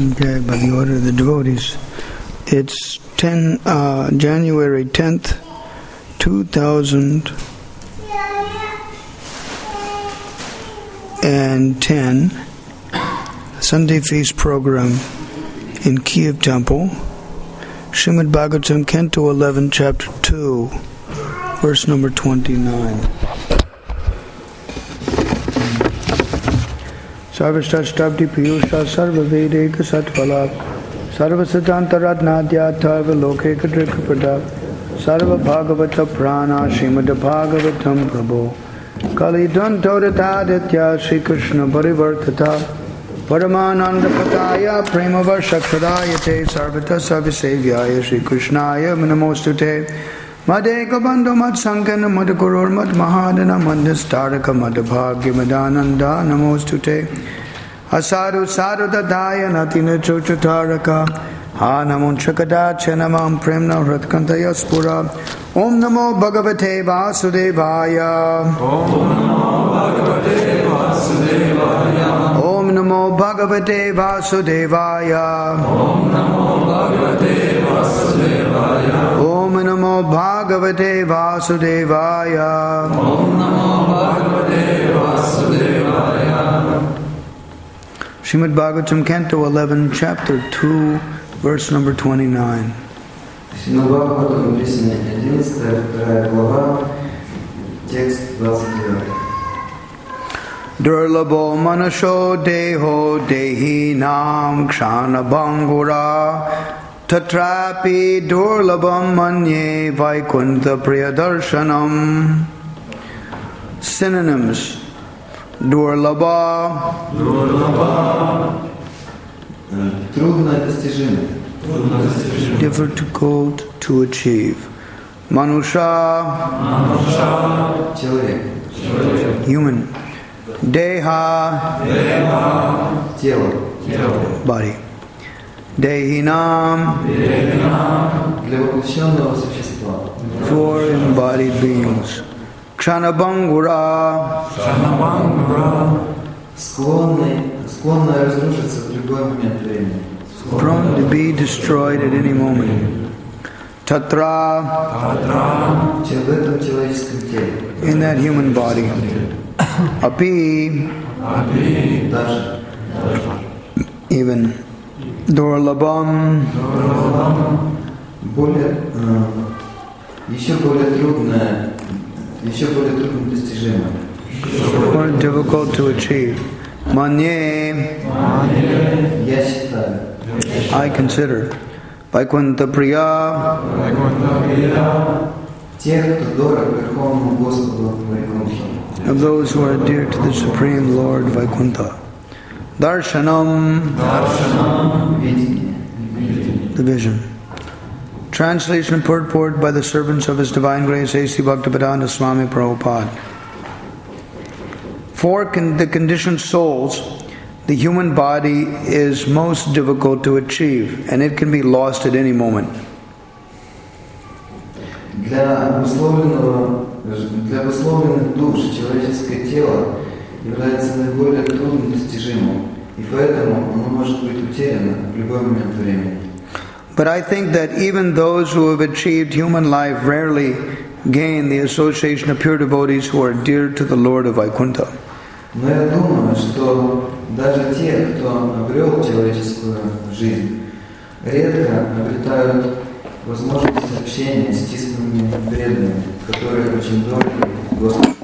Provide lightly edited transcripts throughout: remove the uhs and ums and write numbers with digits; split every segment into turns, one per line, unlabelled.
Okay, by the order of the devotees. It's January 10th, 2010, Sunday Feast program in Kiev Temple, Srimad Bhagavatam, Canto 11, Chapter 2, verse number 29. Sarvashtastabdi Piyusha Sarva Vedeka Satpala Sarva Siddhantaratnadya Tarva Lokeka Drikapada Sarva Bhagavata Prana Srimad Bhagavatam Prabhu Kalidan Todataditya Sri Krishna Parivartata Paramananda Pataya Prema Varshakshadayate Sarvata Savisevyaya Sri Krishnaya Manamostute Madeka Bandhu Mad Sankana Madakurur Mad Mahadana Mandastaraka Madabhagya Madananda Namostute Asaru Saru Dadaya Natina Chochataraka Hanamon Chakada Chenamam Premna Hratkantaya Spura Om Namo Bhagavate Vasudevaya Om Namo Bhagavate Vasudevaya Om Namo Bhagavate Vasudevaya Om Namo Bhagavate Vasudevaya Om Namo Bhagavate Vasudevaya. Srimad Bhagavatam, Canto 11, Chapter 2, verse number 29.
Srimad Bhagavatam, песня 11, 2 глава, текст 29.
Durlabo manasho deho dehi nam kshana bangura tatrapi durlabam manye vaikuntha priyadarshanam. Synonyms: Durlaba, difficult to achieve. Manusha, human. Deha, body. Dehinam, for embodied beings. Kshanabangura,
склонная разрушиться в любой момент времени.
Prone to be destroyed at any moment. Tatra,
в этом человеческом теле.
In that human body. Api,
даже.
Even. Durlabam,
еще более трудно достижимо.
More difficult to achieve. Manye,
Я считаю.
I consider. Vaikuntha Priya,
Тех, кто дорог Верховному Господу Вайкунтхе.
of those who are dear to the Supreme Lord Vaikuntha. Darshanam, the vision. Translation and purport by the servants of His Divine Grace A.C. Bhaktivedanta Swami Prabhupada. For the conditioned souls, the human body is most difficult to achieve, and it can be lost at any moment.
Для обусловленных душ человеческое тело является наиболее трудно достижимым, и поэтому оно может быть утеряно в любой момент времени.
But I think that even those who have achieved human life rarely gain the association of pure devotees who are dear to the Lord of Vaikuntha.
Но я думаю, что даже те, кто обрел человеческую жизнь, редко обретают возможность общения с чистыми преданными, которые очень дороги Господу.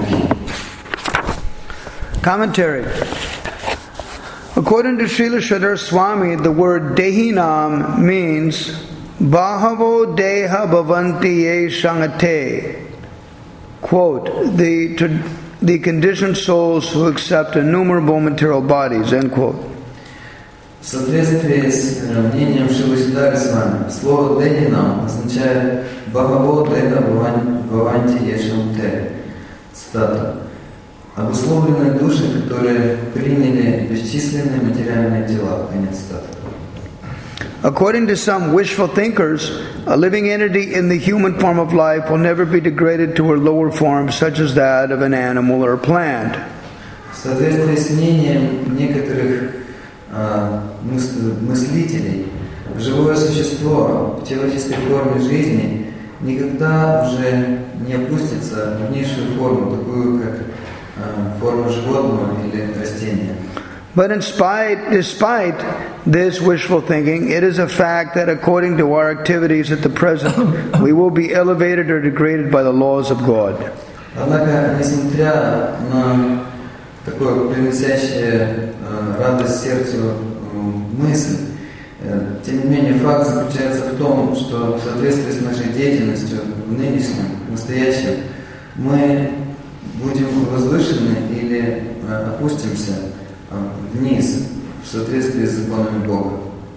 Commentary. According to Srila Sridhar Swami, the word Dehinam means Bahavo Deha Bhavanti Ye Sangate. Quote, the conditioned souls who accept innumerable material bodies, end quote.
В соответствии с мнением Шрилы Сиддхара Свами, слово «дехинам» означает «бхагаво деха бхаванти ешанте». Цитата. «Обусловленные души, которые приняли бесчисленные материальные тела». Конец цитаты.
According to some wishful thinkers, a living entity in the human form of life will never be degraded to a lower form, such as that of an animal or a plant.
В соответствии с мнением некоторых мыслителей, живое существо в человеческой форме жизни никогда уже не опустится в низшую форму, такую как форма животного или растения.
But despite this wishful thinking, it is a fact that according to our activities at the present, we will be elevated or degraded by the laws of God.
Однако, несмотря на такое приносящее радость сердцу мысль, тем не менее факт заключается в том, что в соответствии с нашей деятельностью в нынешнем, настоящем, мы будем возвышены или опустимся вниз в соответствии с законами Бога.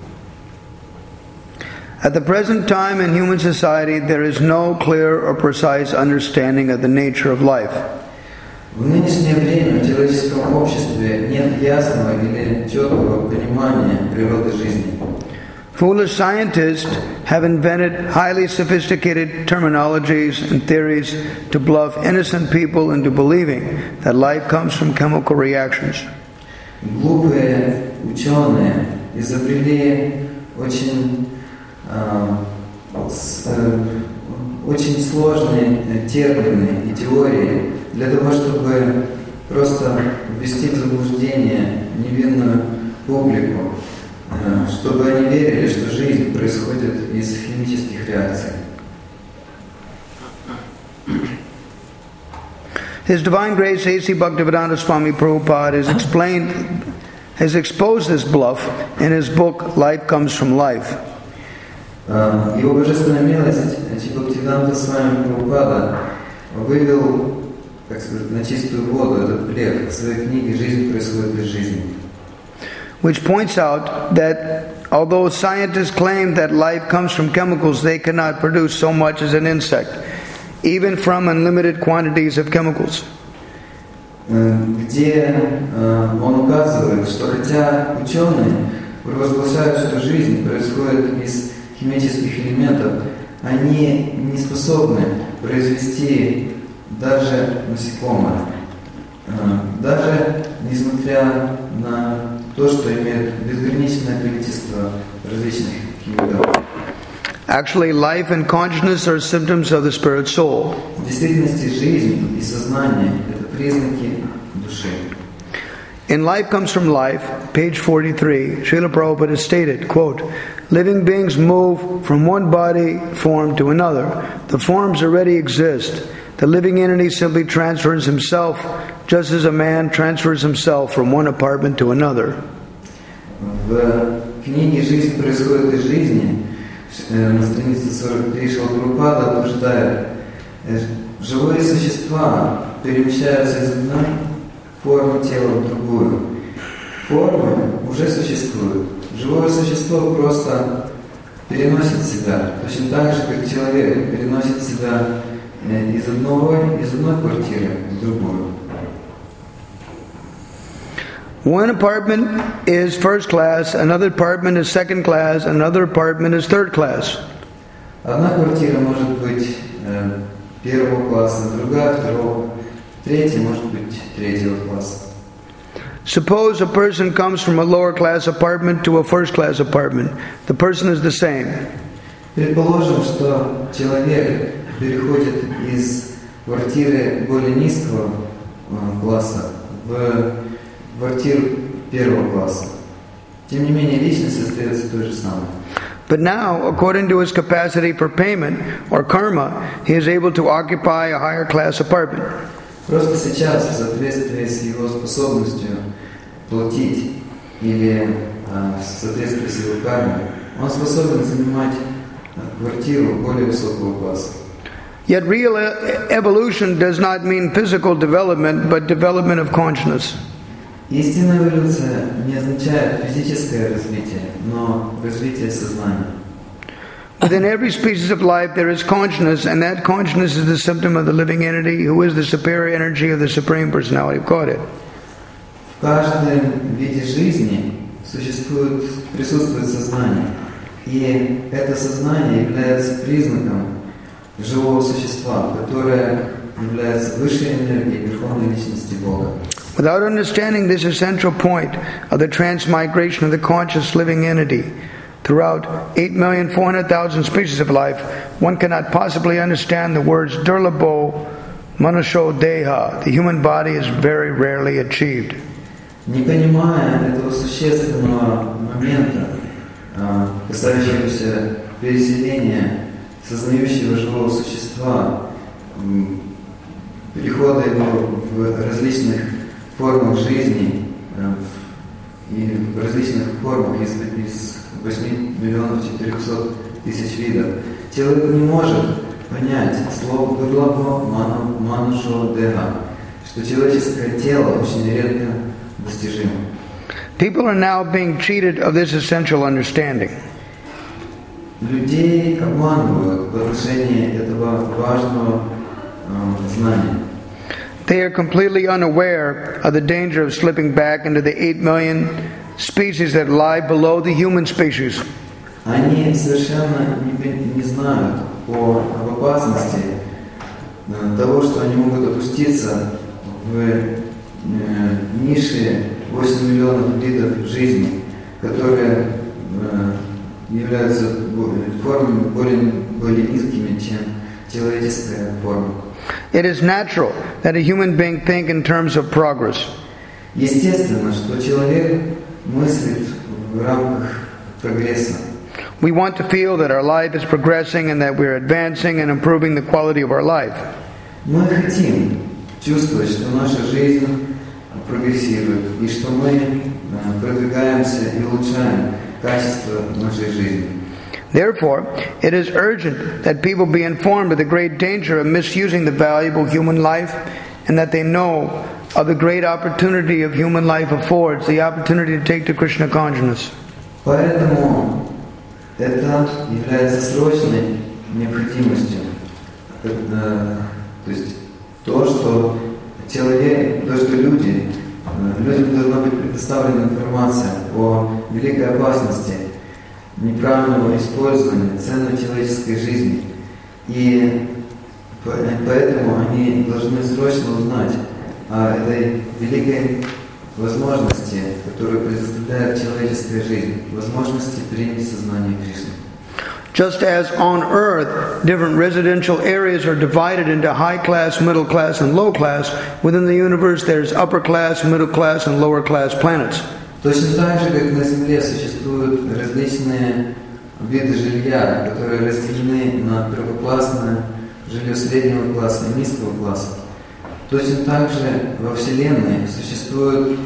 At the present time in human society, there is no clear or precise understanding of the nature of life.
В нынешнее время в человеческом обществе нет ясного или четкого понимания природы жизни.
Foolish scientists have invented highly sophisticated terminologies and theories to bluff innocent people into believing that life comes from chemical reactions.
Глупые ученые изобрели очень сложные термины и теории для того, чтобы просто ввести в заблуждение невинную публику, чтобы они верили, что жизнь происходит из химических реакций.
His Divine Grace A.C. Bhaktivedanta Swami Prabhupada has exposed this bluff in his book Life Comes from Life.
Его божественная милость Бхактивиданта Свами Прабхупада вывел, как сказать, на чистую воду этот блеф в своей книге «Жизнь происходит из жизни».
Which points out that although scientists claim that life comes from chemicals, they cannot produce so much as an insect, even from unlimited quantities of chemicals.
Где он указывает, что хотя ученые провозглашают, что жизнь происходит из химических элементов, они не способны произвести даже насекомое, даже несмотря на то, что имеет безграничное количество различных химикатов.
Actually, life and consciousness are symptoms of the spirit soul.
В действительности жизнь и сознание – это признаки души.
In Life Comes from Life, page 43, Srila Prabhupada has stated, quote, living beings move from one body form to another. The forms already exist. The living entity simply transfers himself, just as a man transfers himself from one apartment to another.
В книге «Жизнь происходит из жизни» на странице 43 Шрила Прабхупада утверждает, живые существа перемещаются из одной формы тела в другую. Формы уже существуют. Живое существо просто переносит себя, точно так же, как человек переносит себя из одной квартиры в другую.
One apartment is first class, another apartment is second class, another apartment is third class.
Одна квартира может быть первого класса, другая второго, третья может быть третьего класса.
Suppose a person comes from a lower class apartment to a first class apartment. The person is the same.
Предположим, что человек переходит из квартиры более низкого класса в квартиру первого класса. Тем не менее, личность остается той же самой.
But now, according to his capacity for payment or karma, he is able to occupy a higher class apartment.
Просто сейчас, в соответствии с его способностью платить или в соответствии с его кармой, он способен занимать квартиру более высокого класса.
Yet real evolution does not mean physical development, but development of consciousness.
Истинная эволюция не означает физическое развитие, но развитие сознания.
Within every species of life there is consciousness, and that consciousness is the symptom of the living entity who is the superior energy of the Supreme Personality of Godhead.
В каждом виде жизни присутствует сознание, и это сознание является признаком живого существа, которое является высшей энергией Верховной Личности Бога.
Without understanding this essential point of the transmigration of the conscious living entity throughout 8,400,000 species of life, one cannot possibly understand the words Durlabho Manusho Deha. The human body is very rarely achieved.
Не понимая этого существенного момента, касающегося переселения сознающего живого существа, перехода его в различных формах жизни и в различных формах из 8 миллионов 400 тысяч видов, человек не может понять слово Durlabho Manusho Deha, что человеческое тело очень редко достижимо.
People are now being cheated of this essential understanding.
Людей обманывают в отношении этого важного знания.
They are completely unaware of the danger of slipping back into the 8 million species that lie below the human species.
Они совершенно не знают об опасности того, что они могут опуститься в ниши 8 миллионов видов жизни, которые являются формами более низкими, чем человеческая форма.
It is natural that a human being think in terms of progress.
Естественно, что человек мыслит в рамках прогресса.
We want to feel that our life is progressing and that we're advancing and improving the quality of our life.
Мы хотим чувствовать, что наша жизнь прогрессирует и что мы продвигаемся и улучшаем качество нашей жизни.
Therefore, it is urgent that people be informed of the great danger of misusing the valuable human life and that they know of the great opportunity of human life affords, the opportunity to take to Krishna consciousness.
Поэтому это является срочной необходимостью. То есть то, что людям должна быть предоставлена информация о великой опасности неправильного использования ценной человеческой жизни. И поэтому они должны срочно узнать о этой великой возможности, которую предоставляет человеческая жизнь, возможности принять сознание Кришны.
Just as on earth, different residential areas are divided into high class, middle class, and low class, within the universe there's upper class, middle class, and lower class planets.
Точно так же, как на Земле существуют различные виды жилья, которые разделены на первоклассное жилье среднего класса и низкого класса, точно так же во Вселенной существует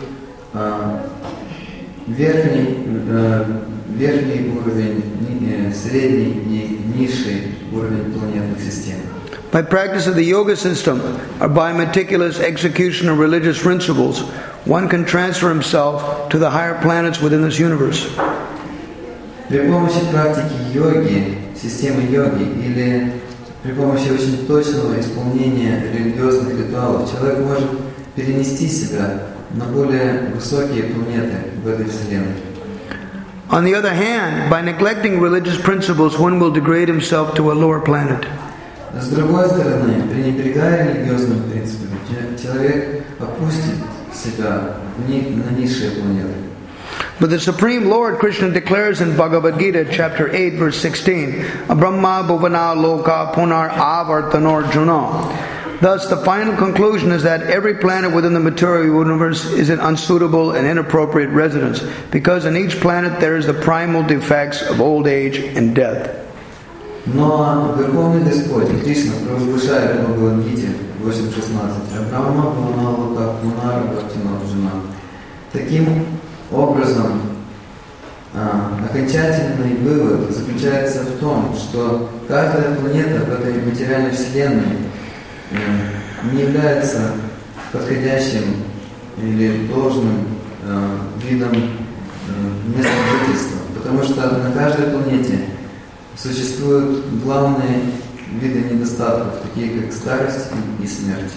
верхний уровень, средний и низший уровень планетных систем.
By practice of the yoga system or by meticulous execution of religious principles, one can transfer himself to the higher planets within this universe.
При помощи практики йоги, системы йоги или при помощи очень точного исполнения религиозных ритуалов человек может перенести себя на более высокие планеты в этой Вселенной.
On the other hand, by neglecting religious principles, one will degrade himself to a lower planet.
С другой стороны, пренебрегая религиозным принципом, человек опустит себя на низшие планеты.
But the Supreme Lord Krishna declares in Bhagavad Gita, chapter 8, verse 16, Brahma bhuvana loka punar avartanor juna. Thus, the final conclusion is that every planet within the material universe is an unsuitable and inappropriate residence, because in each planet there is the primal defects of old age and death.
Но Верховный Господь Кришна провозглашает в Бхагавад-гите 8.16 Абрахма бхувана лока пунар авартанор жуна. Таким образом, окончательный вывод заключается в том, что каждая планета в этой материальной Вселенной не является подходящим или должным видом места жительства, потому что на каждой планете существуют главные виды недостатков, такие как старость и смерть.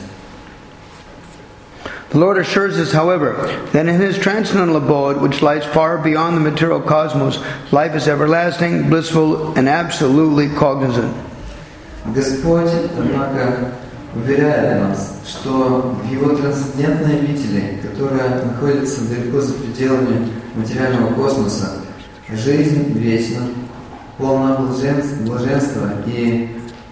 The Lord assures us, however, that in His transcendental abode, which lies far beyond the material cosmos, life is everlasting, blissful, and absolutely cognizant.
Господь, однако, уверяет нас, что в его трансцендентной обители, которая находится далеко за пределами материального космоса, жизнь вечна, полна блаженства и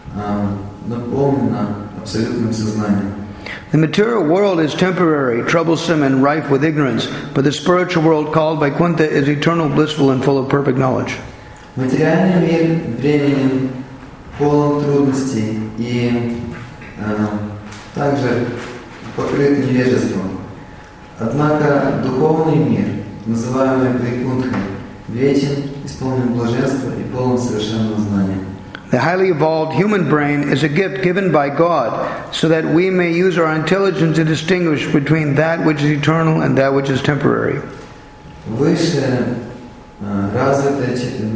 наполнена абсолютным сознанием.
The material world is temporary, troublesome, and rife with ignorance, but the spiritual world called Vaikuntha is eternal, blissful, and full of perfect knowledge.
Материальный мир временен, полон трудностей и также покрыт невежеством. Однако духовный мир, называемый Вайкунтхой, вечен, исполнен блаженства и полон совершенного знания.
The highly evolved human brain is a gift given by God so that we may use our intelligence to distinguish between that which is eternal and that which is temporary.
Высший развитый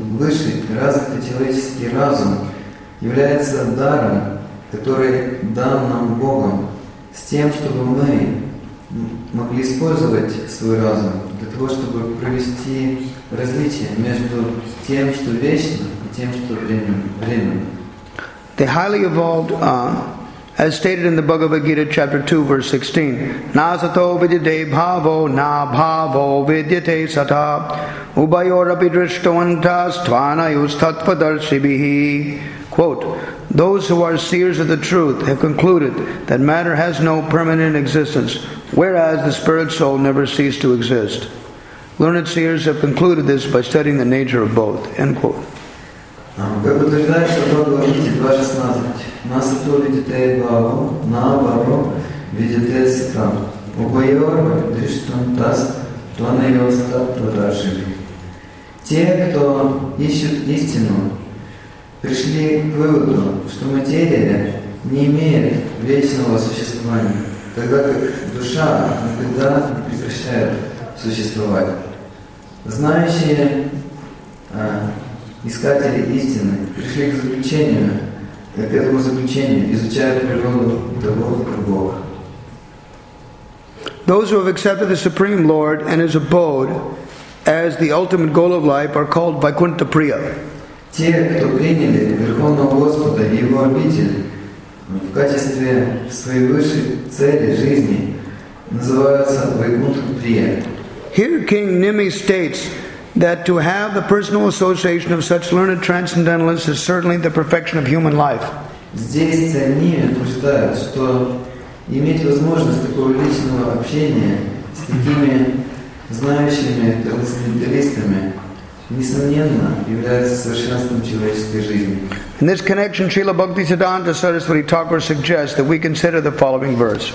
человеческий разум является даром, который дан нам Богом, с тем, чтобы мы могли использовать свой разум для того, чтобы провести различие между тем, что вечно, и тем, что временно.
The highly evolved, as stated in the Bhagavad Gita, chapter 2, verse 16, Nasato vidyate bhavo na bhavo vidyate sata ubayorapi drishtavantas tvanayus tattvadarshibhihi. Quote, those who are seers of the truth have concluded that matter has no permanent existence, whereas the spirit soul never ceased to exist. Learned seers have concluded this by studying the nature of both. End quote.
Как утверждается в Бхагавад-гите 2.16, «Насато видите бхаву, на бхаву видите сата, убайор дриштам тас, тванайос таттвадаршибхи». Те, кто ищут истину, пришли к выводу, что материя не имеет вечного существования, тогда как душа никогда не прекращает существовать. Знающие искатели истины пришли к этому заключению, изучая природу того и другого.
Those who have accepted the Supreme Lord and His abode as the ultimate goal of life are called Vaikuntha Priya.
Те, кто приняли Верховного Господа и Его обитель в качестве своей высшей цели жизни, называются Вайкунтха Прия.
Here King Nimi states that to have the personal association of such learned transcendentalists is certainly the perfection of human life.
Здесь царь Ними утверждает, что иметь возможность такого личного общения с такими знающими трансценденталистами несомненно является совершенством человеческой жизни.
In this connection, Srila Bhaktisiddhanta Saraswati Thakur suggests that we consider the following verse.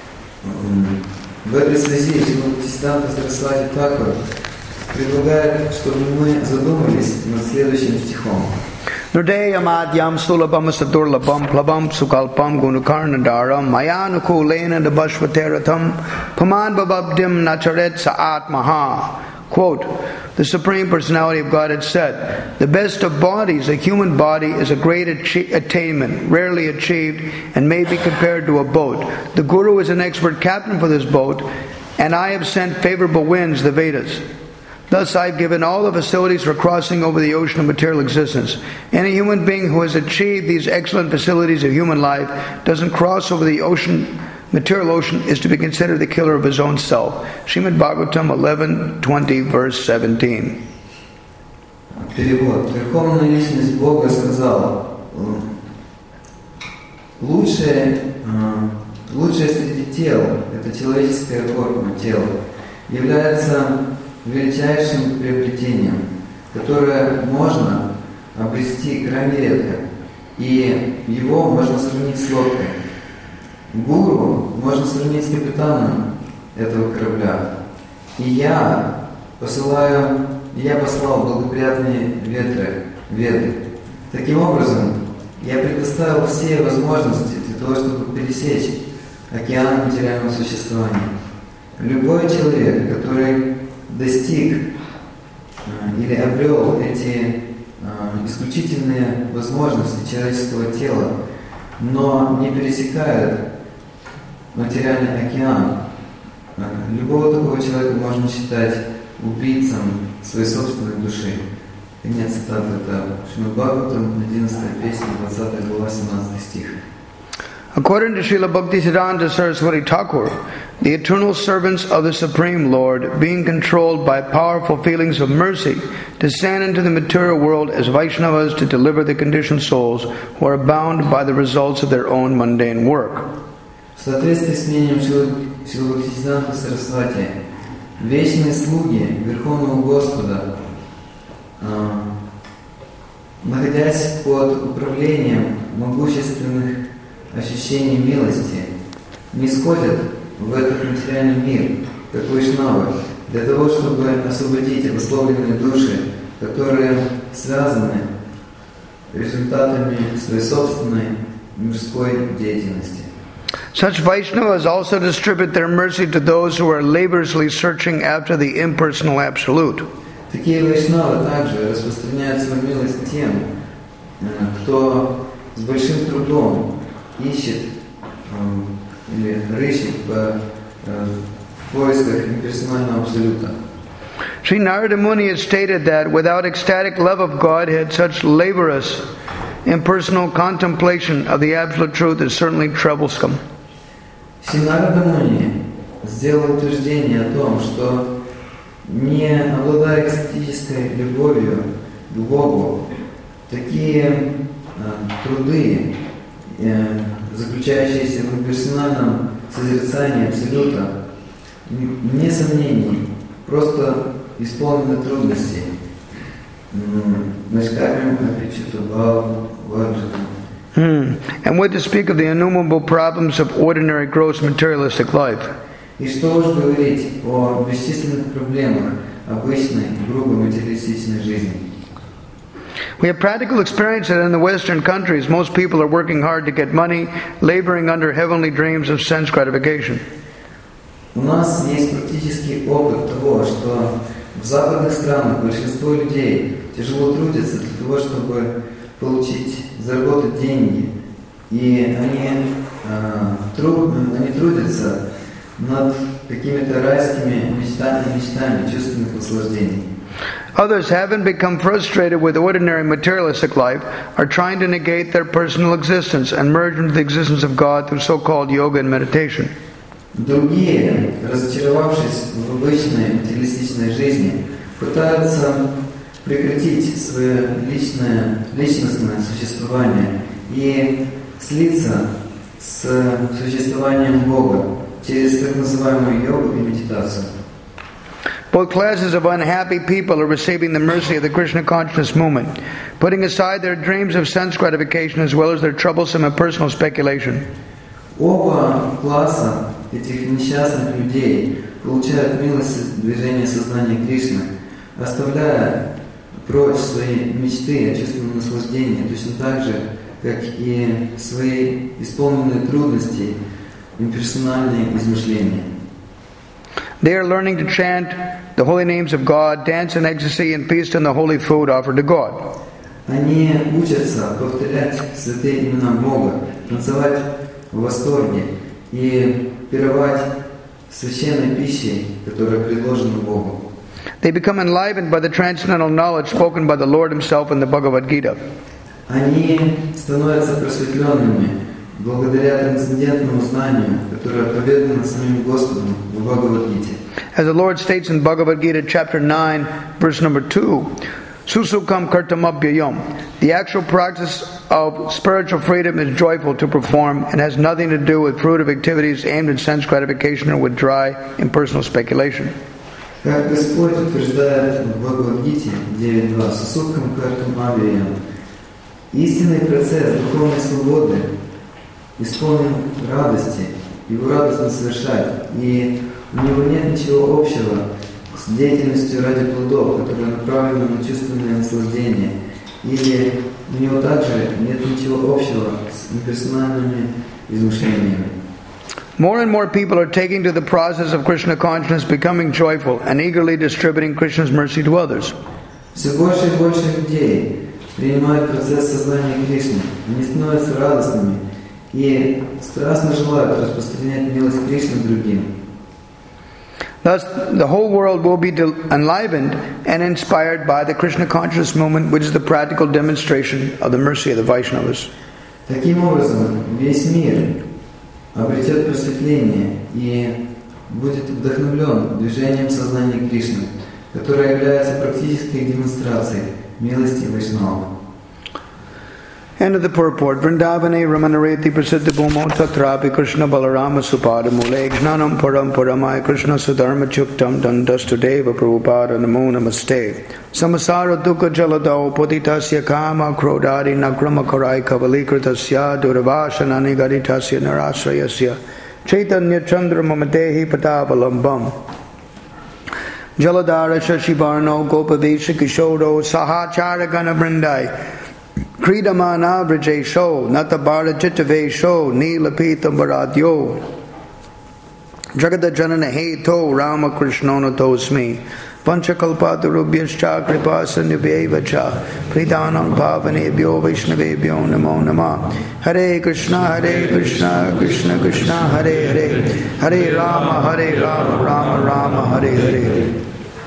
В этой связи Шрила Бхактисиддханта Сарасвати Тхакур предлагает, чтобы мы задумались над следующим стихом.
Nurdeyam adyam sulabam sadurlabam plabam sukalpam gunakarnadaram mayanukulena dabashvateratam paman bababdim nacharet sa'at maha. Quote, the Supreme Personality of God had said, the best of bodies, a human body, is a great attainment, rarely achieved, and may be compared to a boat. The Guru is an expert captain for this boat, and I have sent favorable winds, the Vedas. Thus I have given all the facilities for crossing over the ocean of material existence. Any human being who has achieved these excellent facilities of human life doesn't cross over the ocean, material ocean, is to be considered the killer of his own self. Srimad Bhagavatam 11:20, verse 17.
Перевод. Верховная личность Бога сказала, лучшее среди тел, это человеческая форма, тело, является величайшим приобретением, которое можно обрести крайне редко, и его можно сравнить с лодкой. Гуру можно сравнить с капитаном этого корабля. И я послал благоприятные веды. Таким образом, я предоставил все возможности для того, чтобы пересечь океан материального существования. Любой человек, который достиг или обрел эти исключительные возможности человеческого тела, но не пересекает материальный океан, любого такого человека можно считать убийцем своей собственной души. Конец цитаты, это Шримад Бхагаватам, 11 песня, 20 глава, 17 стих.
According to Srila Bhaktisiddhanta Saraswati Thakur, the eternal servants of the Supreme Lord, being controlled by powerful feelings of mercy, descend into the material world as Vaishnavas to deliver the conditioned souls who are bound by the results of their own mundane work.
В соответствии с мнением Шрила Бхактисиддханта Сарасвати, вечные слуги Верховного Господа, находясь под управлением могущественных ощущений милости, не сходят в этот материальный мир, как вайшнавы, для того, чтобы освободить обусловленные души, которые связаны результатами своей собственной мирской деятельности.
Such Vaishnavas also distribute their mercy to those who are laboriously searching after the impersonal absolute.
Такие вайшнавы также распространяют свою милость тем, кто с большим трудом ищет или рыщет в поисках имперсонального абсолюта.
Sri Narada Muni has stated that without ecstatic love of Godhead, such laborious, impersonal contemplation of the absolute truth is certainly troublesome.
Шри Нарада Муни сделал утверждение о том, что не обладая экстатической любовью к Богу, такие труды, заключающиеся в имперсональном созерцании Абсолюта, вне сомнений, просто исполнены трудностей.
And what to speak of the innumerable problems of ordinary gross materialistic life.
И что уж говорить о бесчисленных проблемах обычной, грубой материалистичной жизни.
We have practical experience that in the Western countries, most people are working hard to get money, laboring under heavenly dreams of sense gratification.
У нас есть практический опыт того, что в западных странах большинство людей тяжело трудятся для того, чтобы заработать деньги. И они трудятся над какими-то райскими мечтами чувственных наслаждений.
Others, having become frustrated with ordinary materialistic life, are trying to negate their personal existence and merge into the existence of God through so-called yoga and meditation.
Другие, разочаровавшись в обычной материалистичной жизни, пытаются прекратить свое личностное существование и слиться с существованием Бога через так называемую йогу и медитацию.
Both classes of unhappy people are receiving the mercy of the Krishna consciousness movement, putting aside their dreams of sense gratification as well as their troublesome and personal speculation.
Оба класса этих несчастных людей получают милость движения сознания Кришны, оставляя прочь свои мечты о чувственном наслаждении, точно так же, как и свои исполненные трудностей имперсональные измышления.
They are learning to chant the holy names of God, dance in ecstasy, and feast on the holy food offered to God.
Они учатся повторять святые имена Бога, танцевать в восторге и пировать священной пищей, которая предложена Богу.
They become enlivened by the transcendental knowledge spoken by the Lord Himself in the Bhagavad Gita.
Они становятся просветленными благодаря трансцендентному знанию, которое поведано самим Господом в Бхагавад-гите.
As the Lord states in Bhagavad Gita chapter 9, verse number 2, Susukam kartamabhyayam. The actual practice of spiritual freedom is joyful to perform and has nothing to do with fruitive activities aimed at sense gratification or with dry, impersonal speculation.
Как Господь утверждает в Бхагавад-гите 9.2, Сусукам картамабhyayam. Истинный процесс духовной свободы исполнен радости, его радостно совершать, и у него нет ничего общего с деятельностью ради плодов, которая направлена на чувственное наслаждение, или у него также нет ничего общего с имперсональными измышлениями.
More and more people are taking to the process of Krishna consciousness, becoming joyful and eagerly distributing Krishna's mercy to others.
Все больше и больше людей принимают процесс сознания Кришны, они становятся радостными и страстно желают распространять милость Кришны другим.
Thus, the whole world will be enlivened and inspired by the Krishna consciousness movement, which is the practical demonstration of the mercy of the Vaishnavas.
Таким образом, весь мир обретет просветление и будет вдохновлен движением сознания Кришны, которое является практической демонстрацией милости Вайшнавов.
End of the purport. Vrindavane Ramanareti Prasiddha Bhumo Tatrapi Krishna Balarama Supada Mule Gnanam Param Paramaya Krishna Sudharma Chuktam Dandastudeva Prabhupada Namo Namaste Samasara Dukha Jaladao Poditasya Kama Krodari Nagrama Karai Kavalikritasya Duravashanani Gaditasya Narasrayasya Chaitanya Chandra Mamadehi Patavalambam Jaladara Shashibarno Gopadesha Kishodo Sahachara Gana Brindai Kridamana Vrajesho, Natabara Chittavesho, Nilapitam Varadyo, Jagada Janana Heto, Rama Krishnona Tosmi, Panchakalpatarubhyascha Kripasanubhyevacha, Pridanam Pavanebhyo Vaishnavebhyo Namo Namah. Hare Krishna, Krishna Krishna, Hare Hare, Hare Rama, Rama Rama, Hare Hare.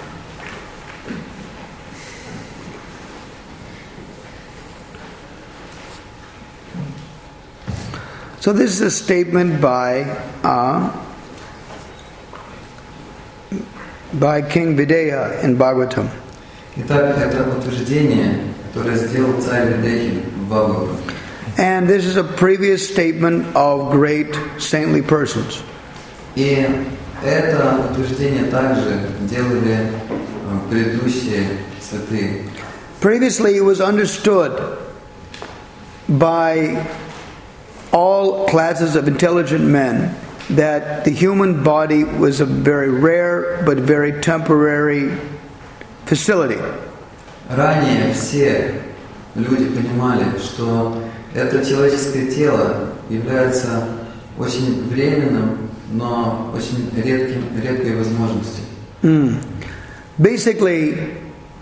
So this is a statement by King Videha in Bhagavatam.
Итак, это утверждение, которое сделал царь Видехи в Бхагаватам.
And this is a previous statement of great saintly persons.
И это утверждение также делали предыдущие святые.
Previously, it was understood by all classes of intelligent men that the human body was a very rare but very temporary facility.
Ранее все люди понимали, что это человеческое тело является очень временным, но очень редкой возможностью.
Basically,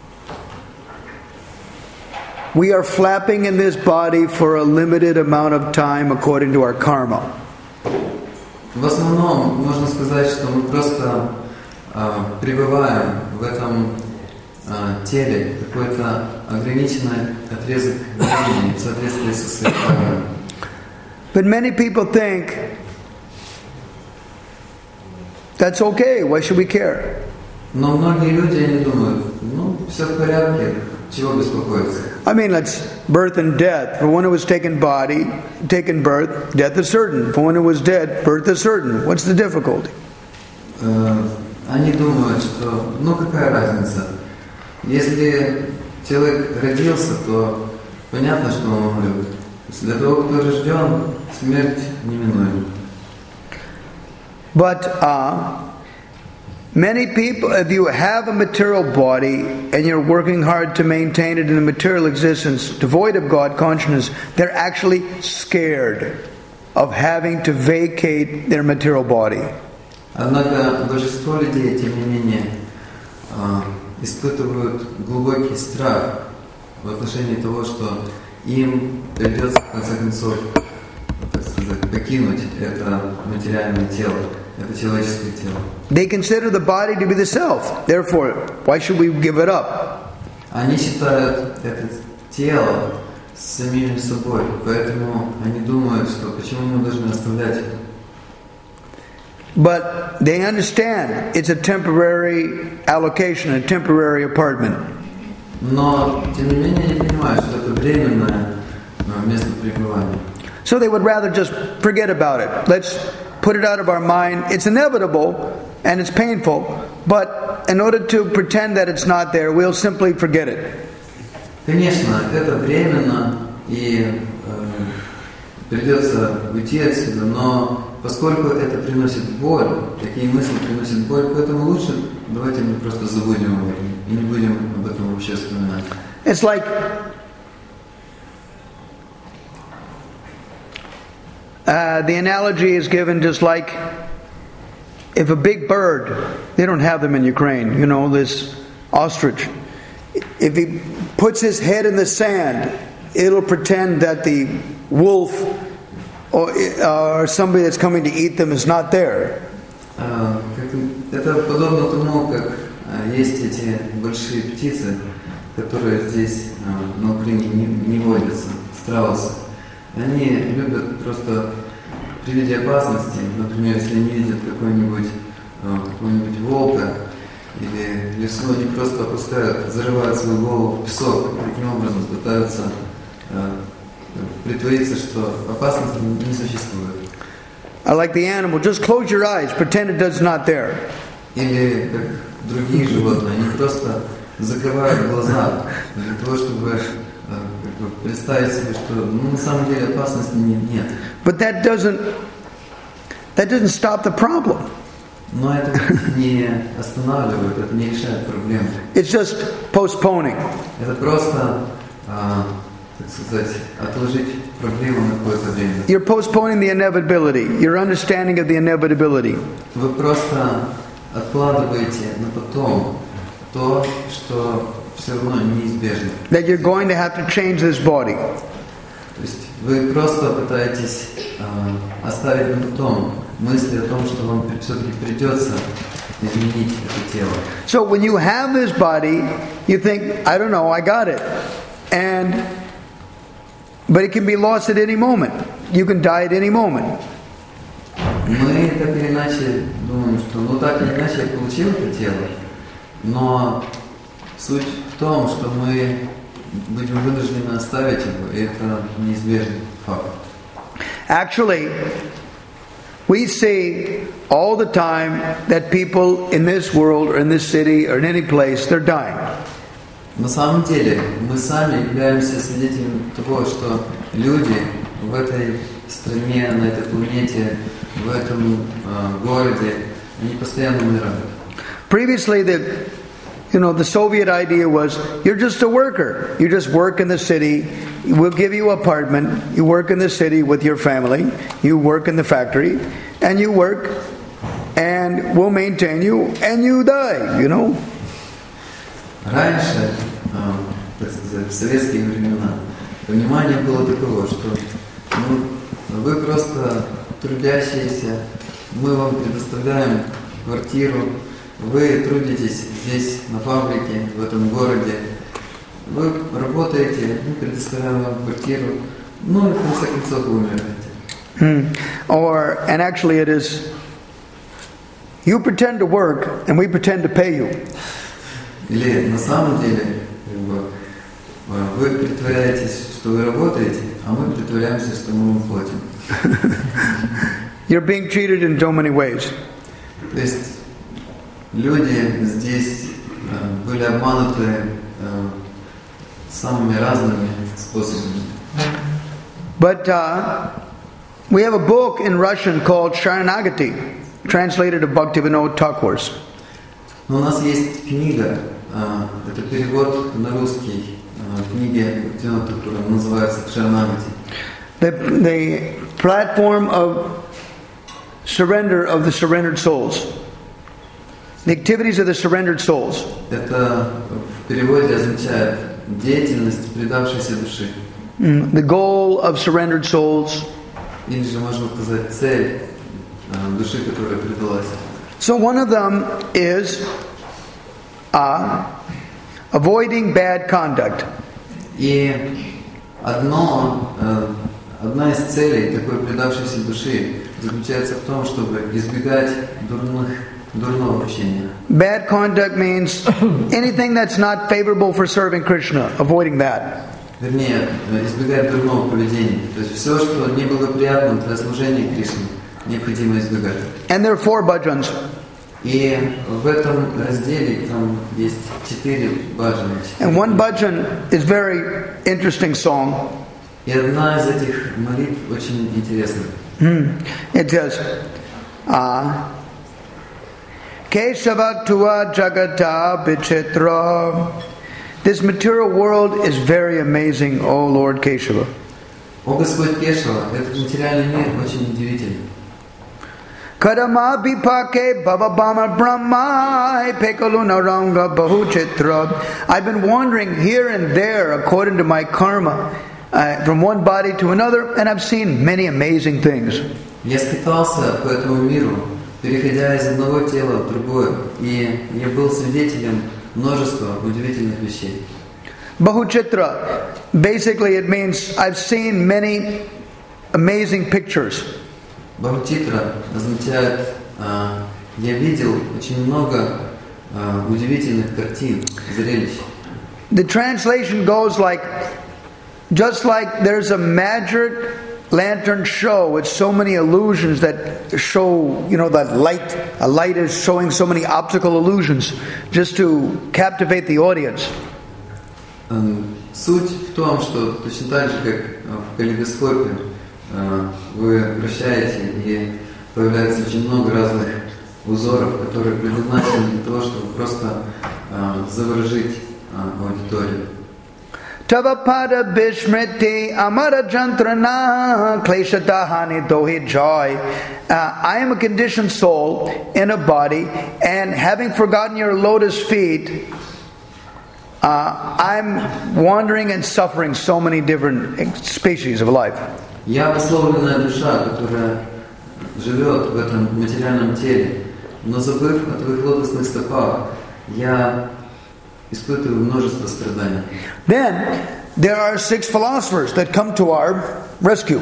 we are flapping in this body for a limited amount of time according to our karma.
В основном можно сказать, что мы просто пребываем в этом теле какой-то ограниченный отрезок времени в соответствии со своей кармой.
But many people think that's okay. Why should we care?
Но многие люди, они думают, все в порядке, чего беспокоиться?
I mean, let's birth and death. For one who was taken birth, death is certain. For one who was dead, birth is certain. What's the difficulty?
Они думают, что, какая разница? Если человек родился, то понятно, что он умрет. Для того, кто рожден, смерть неминуема.
But many people, if you have a material body and you're working hard to maintain it in a material existence, devoid of God consciousness, they're actually scared of having to vacate their material body.
Однако большинство людей, тем не менее, испытывают глубокий страх в отношении того, что им придется, в конце концов, так сказать, покинуть это материальное тело. Это человеческое тело.
They consider the body to be the self. Therefore, why should we give it up?
Они считают это тело самим собой, поэтому они думают, что почему мы должны оставлять это.
But they understand it's a temporary allocation, a temporary apartment.
Но тем не менее они понимают, что это временное место пребывания.
So they would rather just forget about it. Let's put it out of our mind. It's inevitable and it's painful, but in order to pretend that it's not there, we'll simply forget it.
Конечно, это временно и придется уйти отсюда, но поскольку это приносит боль, такие мысли приносят боль, поэтому лучше давайте мы просто забудем об этом и не будем об этом вообще вспоминать.
It's like the analogy is given just like if a big bird, they don't have them in Ukraine, this ostrich. If he puts his head in the sand, it'll pretend that the wolf or somebody that's coming to eat them is not there.
Это подобно тому, как есть эти большие птицы, которые здесь на Украине не водятся, страусы. Они любят просто при виде опасности, например, если они видят какого-нибудь волка или лису, они просто опускают, зарывают свою голову в песок и таким образом пытаются притвориться, что опасности не существует.
Like the animal, just close your eyes, pretend it does not there.
Или как другие животные, они просто закрывают глаза для того, чтобы представить себе, что на самом деле опасности нет.
But that doesn't stop the problem.
Но это не останавливает, это не решает проблему.
It's just postponing.
Это просто, так сказать, отложить проблему на какое-то время.
You're postponing the inevitability, your understanding of the inevitability.
Вы просто откладываете на потом то, что все равно неизбежно.
That you're going to have to change this body.
То есть вы просто пытаетесь оставить на потом мысли о том, что вам все-таки придется изменить это тело.
So when you have this body, you think, I don't know, I got it. But it can be lost at any moment. You can die at any moment.
Мы так или иначе думаем, что так или иначе я получил это тело, но суть в том, что мы будем вынуждены оставить его, и это неизбежный факт.
Actually, we see all the time that people in this world or in this city or in any place, they're dying.
На самом деле, мы сами являемся свидетелями того, что люди в этой стране, на этой планете, в этом городе, они постоянно умирают.
Previously, the Soviet idea was, you're just a worker. You just work in the city. We'll give you an apartment. You work in the city with your family. You work in the factory. And you work. And we'll maintain you. And you die,
Раньше, так сказать, в советские времена, понимание было такого, что вы просто трудящиеся, мы вам предоставляем квартиру, вы трудитесь здесь, на фабрике, в этом городе, вы работаете, мы предоставляем вам квартиру, и в конце концов вы умираете.
And actually it is, you pretend to work, and we pretend to pay you.
Или на самом деле, вы притворяетесь, что вы работаете, а мы притворяемся, что мы вам платим.
You're being treated in so many ways.
То есть люди здесь были обмануты самыми разными способами.
But we have a book in Russian called Sharanagati, translated of Bhaktivinoda Thakur's.
Но у нас есть книга, это перевод на русский, книги Бхактивинода Thakura, называется Sharanagati.
The platform of surrender of the surrendered souls. The activities of the surrendered souls.
Это в переводе означает деятельность предавшейся души.
The goal of surrendered souls.
Или же можно сказать цель души, которая предалась.
So one of them is avoiding bad conduct.
И одна из целей такой предавшейся души заключается в том, чтобы избегать дурного общения.
Bad conduct means anything that's not favorable for serving Krishna, avoiding that.
Вернее, избегать дурного поведения. То есть все, что неблагоприятно для служения Кришне, необходимо избегать.
And there are 4 bhajans.
И в этом разделе там есть 4 баджаны.
And one bhajan is very interesting song.
И одна из этих молитв очень интересная.
It says, Keshava tua jagata vichitra. This material world is very amazing, O Lord Keshava.
О Господь Кешава, этот материальный мир очень удивительный.
Kadama bipake bababama brahmai pekaluna ranga bahuchitra. I've been wandering here and there according to my karma, from one body to another, and I've seen many amazing things.
Я скитался по этому миру, переходя из одного тела в другое, и я был свидетелем множества удивительных вещей.
Bahuchitra, basically it means I've seen many amazing pictures.
Бхаватитра означает «я видел очень много удивительных картин, зрелищ».
The translation goes like, just like there's a magic lantern show with so many illusions that show, that light, a light is showing so many optical illusions just to captivate the audience.
Суть в том, что точно так же, как в калейдоскопе, вы вращаете, и появляется очень много разных узоров, которые предназначены для того, чтобы просто заворожить аудиторию.
Tavapada Bishmriti Amara Jantrana Kleshatahani Dohi Joy. I am a conditioned soul in a body, and having forgotten your lotus feet, I'm wandering and suffering so many different species of life.
Я обусловленная душа, которая живет в этом материальном теле, но забыв о твоих лотосных стопах, я испытываю множество страданий.
Then there are 6 philosophers that come to our rescue.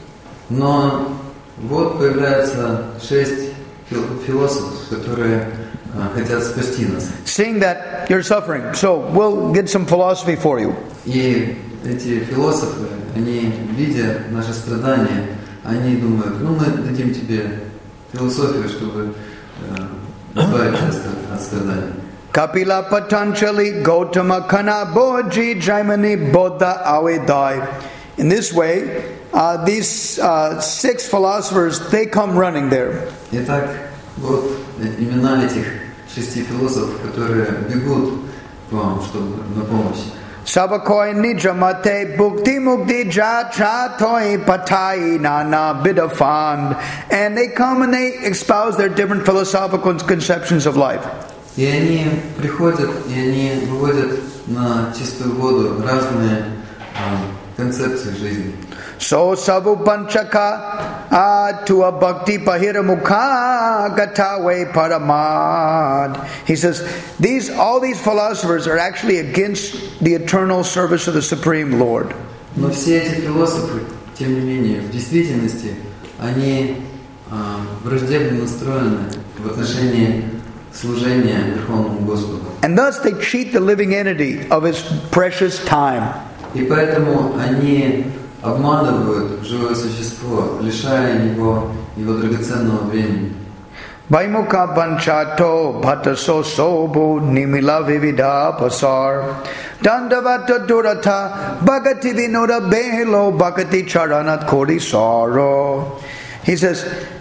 Но вот появляются 6 философов, которые хотят спасти нас.
Seeing that you're suffering, so we'll get some philosophy for you.
И эти философы, они, видя наши страдания, они думают, мы дадим тебе философию, чтобы избавиться от страданий.
Kapila Patanjali Gautama Kana Boji Jaimani Bodha Avedai. In this way, these 6 philosophers, they come running there.
Итак, вот имена этих 6 философов, которые бегут к вам, чтобы на помощь.
Sabakoi Nijamate Bukti Mukti Jachatoi Patai Nana Bidafand. And they come and they espouse their different philosophical conceptions of life.
И они приходят, и они выводят на чистую воду разные концепции жизни.
So Sabu Panchaka Tua Bhakti Pahira Mukha Gatawe Paramad. He says, all these philosophers are actually against the eternal service of the Supreme Lord.
Но все эти философы, тем не менее, в действительности, они враждебно настроены в отношении служения Верховному Господу.
And thus they cheat the living entity of his precious time.
И поэтому они обманывают живое существо, лишая его драгоценного времени.
Vaimukha Banchato Bhattaso Sobu Nimila Vivida Pasar Dandavata Durata Bhagati Vinoda Belo Bhagati Charanat Kodi Saro. He says,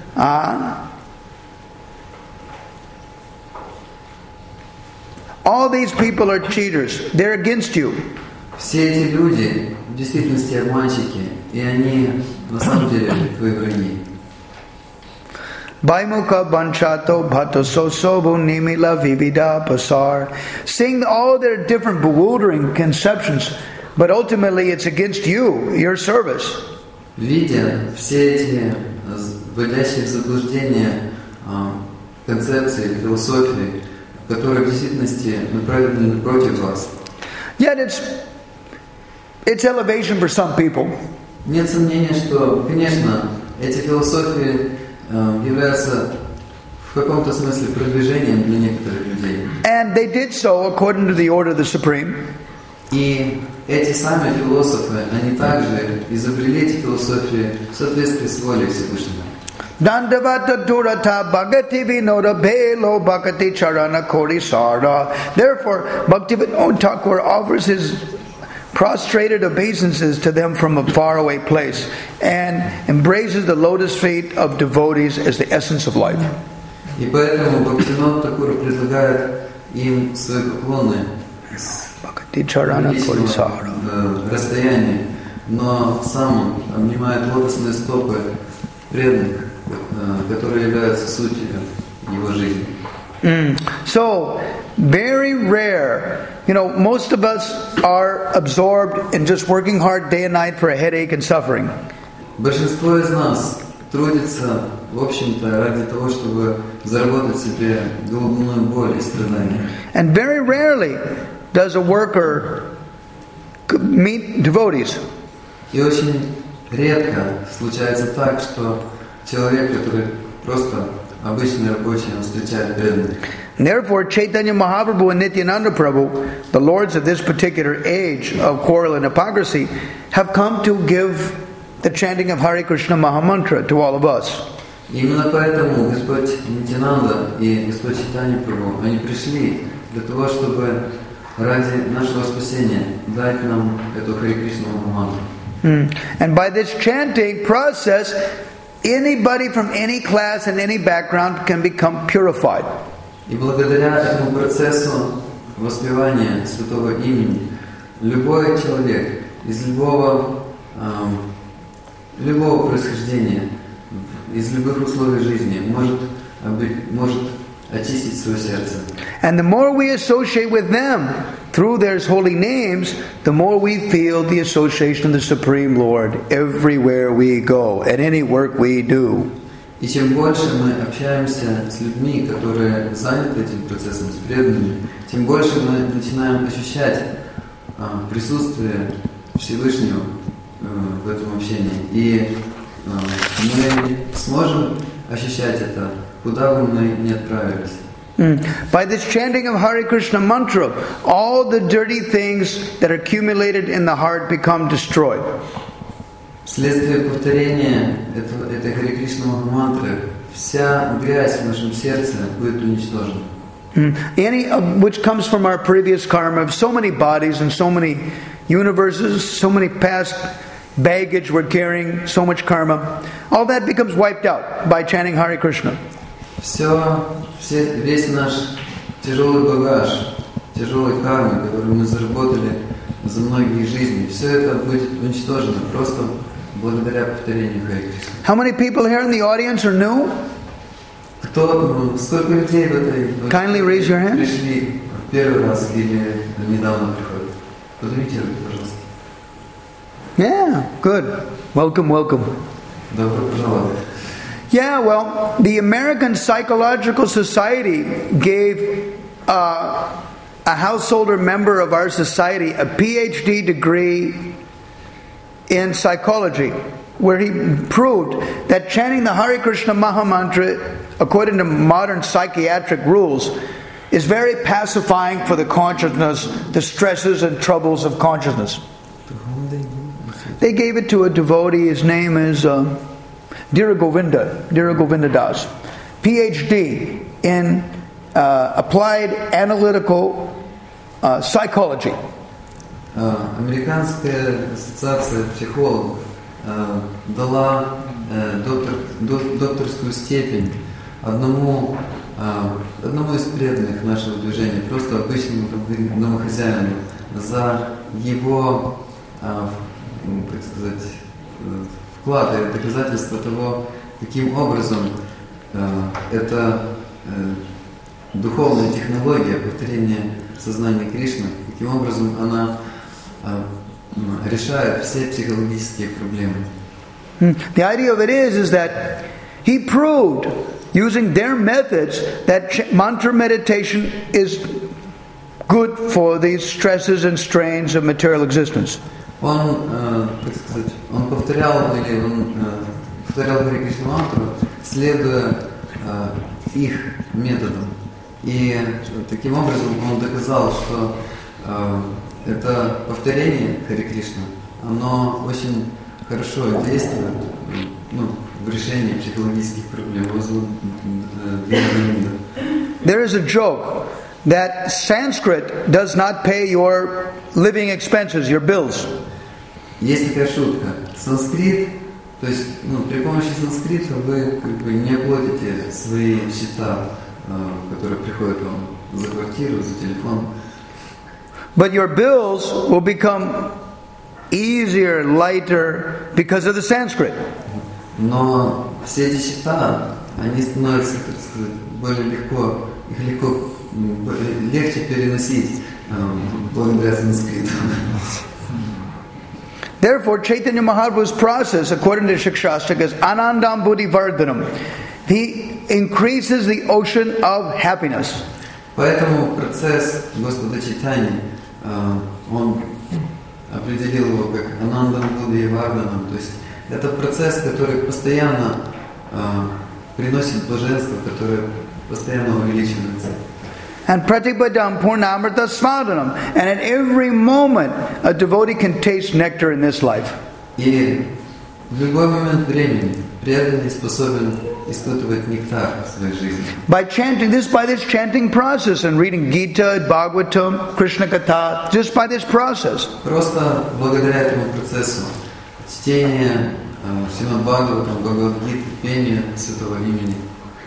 all these people are cheaters. They're against you.
Все эти люди в действительности обманщики, и они на самом деле твои враги.
Vaimukha Banchato Bhattaso Sobu Nimila Vivida Pasar. Seeing all their different bewildering conceptions, but ultimately it's against you, your service.
Видя все эти вводящие в заблуждение концепции, философии, которые в действительности направлены против вас.
Yet it's elevation for some people.
Нет сомнения, что, конечно, эти философии являются в каком-то смысле продвижением для некоторых людей.
And they did so according to the order of the Supreme.
И эти сами философы, они также изобрели эти философии в соответствии с волей Всевышнего.
Dandavata Durata Bhagati Vinoda Belo Bhakati Charana Kori Sara. Therefore, Bhaktivinoda Thakur offers his prostrated obeisances to them from a faraway place and embraces the lotus feet of devotees as the essence of life.
И поэтому Бхактивинод Тхакур предлагает им свои поклоны с приличного расстояния, но сам обнимает лотосные стопы преданных, которые являются сутью его жизни.
So, very rare. Most of us are absorbed in just working hard day and night for a headache and suffering.
Большинство из нас трудится, в общем-то, ради того, чтобы заработать себе головную боль и страдания.
And very rarely does a worker meet devotees.
И очень редко случается так, что человек, который просто обычный рабочий, он встречает преданных.
Therefore, Chaitanya Mahaprabhu and Nityananda Prabhu, the lords of this particular age of quarrel and hypocrisy, have come to give the chanting of Hare Krishna Mahamantra to all of us.
Именно поэтому Господь Нитянанда и Господь Чайтанья Прабху, они пришли для того, чтобы ради нашего спасения дать нам эту Харе Кришна Махамантру.
And by this chanting process, anybody from any class and any background can become purified.
И благодаря этому процессу воспевания святого имени любой человек из любого происхождения, из любых условий жизни может очистить свое сердце.
And the more we associate with them through their holy names, the more we feel the association of the Supreme Lord everywhere we go, at any work we do.
И чем больше мы общаемся с людьми, которые заняты этим процессом, с преданными, тем больше мы начинаем ощущать присутствие Всевышнего в этом общении. И мы сможем ощущать это, куда бы мы ни отправились.
By this chanting of Hare Krishna mantra, all the dirty things that are accumulated in the heart become destroyed.
Вследствие повторения этой Харе Кришна мантры вся грязь в нашем сердце будет уничтожена.
Any which comes from our previous karma of so many bodies and so many universes, so many past baggage we're carrying, so much karma, all that becomes wiped out by chanting Hare Krishna.
Весь наш тяжелый багаж, тяжелой кармы, которую мы заработали за многие жизни, все это будет уничтожено просто благодаря повторению Харе Кришны.
How many people here in the audience are new?
Сколько людей в этой
Kindly raise your hand.
пришли в первый раз или недавно приходят? Поднимите руки, пожалуйста.
Yeah, good. Welcome, welcome.
Добро пожаловать.
Yeah, well, the American Psychological Society gave a householder member of our society a PhD degree in psychology, where he proved that chanting the Hare Krishna Mahamantra, according to modern psychiatric rules, is very pacifying for the consciousness, the stresses and troubles of consciousness. They gave it to a devotee. His name is Dhira Govinda Das, PhD in applied analytical psychology.
Американская ассоциация психологов дала докторскую степень одному из преданных нашего движения, просто обычному домохозяину, за его, так сказать, вклад и доказательство того, каким образом эта духовная технология повторения сознания Кришны, каким образом она решает все психологические проблемы.
The idea of it is that he proved, using their methods, that mantra meditation is good for these stresses and strains of material existence.
Он повторял Харе Кришна мантру, следуя их методам. И таким образом он доказал, что это повторение Харе Кришна, оно очень хорошо действует в решении психологических проблем.
There is a joke that Sanskrit does not pay your living expenses, your bills.
Есть такая шутка. Санскрит, то есть при помощи санскрита вы не оплатите свои счета, которые приходят вам за квартиру, за телефон.
But your bills will become easier, lighter because of the Sanskrit.
Но все эти счета, они становятся, так сказать, более легко, легче переносить благодаря санскриту.
Therefore, Chaitanya Mahaprabhu's process, according to Shikshastra, is Anandam Buddhi Vardhanam. He increases the ocean of happiness.
Поэтому процесс Господа Чайтаньи, он определил его как Анандам Будхи Вардханам, то есть Это процесс, который постоянно приносит блаженство, которое постоянно увеличивается.
And pratibadam purnamrita svadanam. And at every moment, a devotee can taste nectar in this life.
И в любой момент времени преданный способен испытывать нектар в своей жизни.
By this chanting process and reading Gita, Bhagavatam, Krishna Katha, just by this process.
Просто благодаря этому процессу чтения Шримад Бхагаватам, Бхагавад-гиты, пения Святого имени.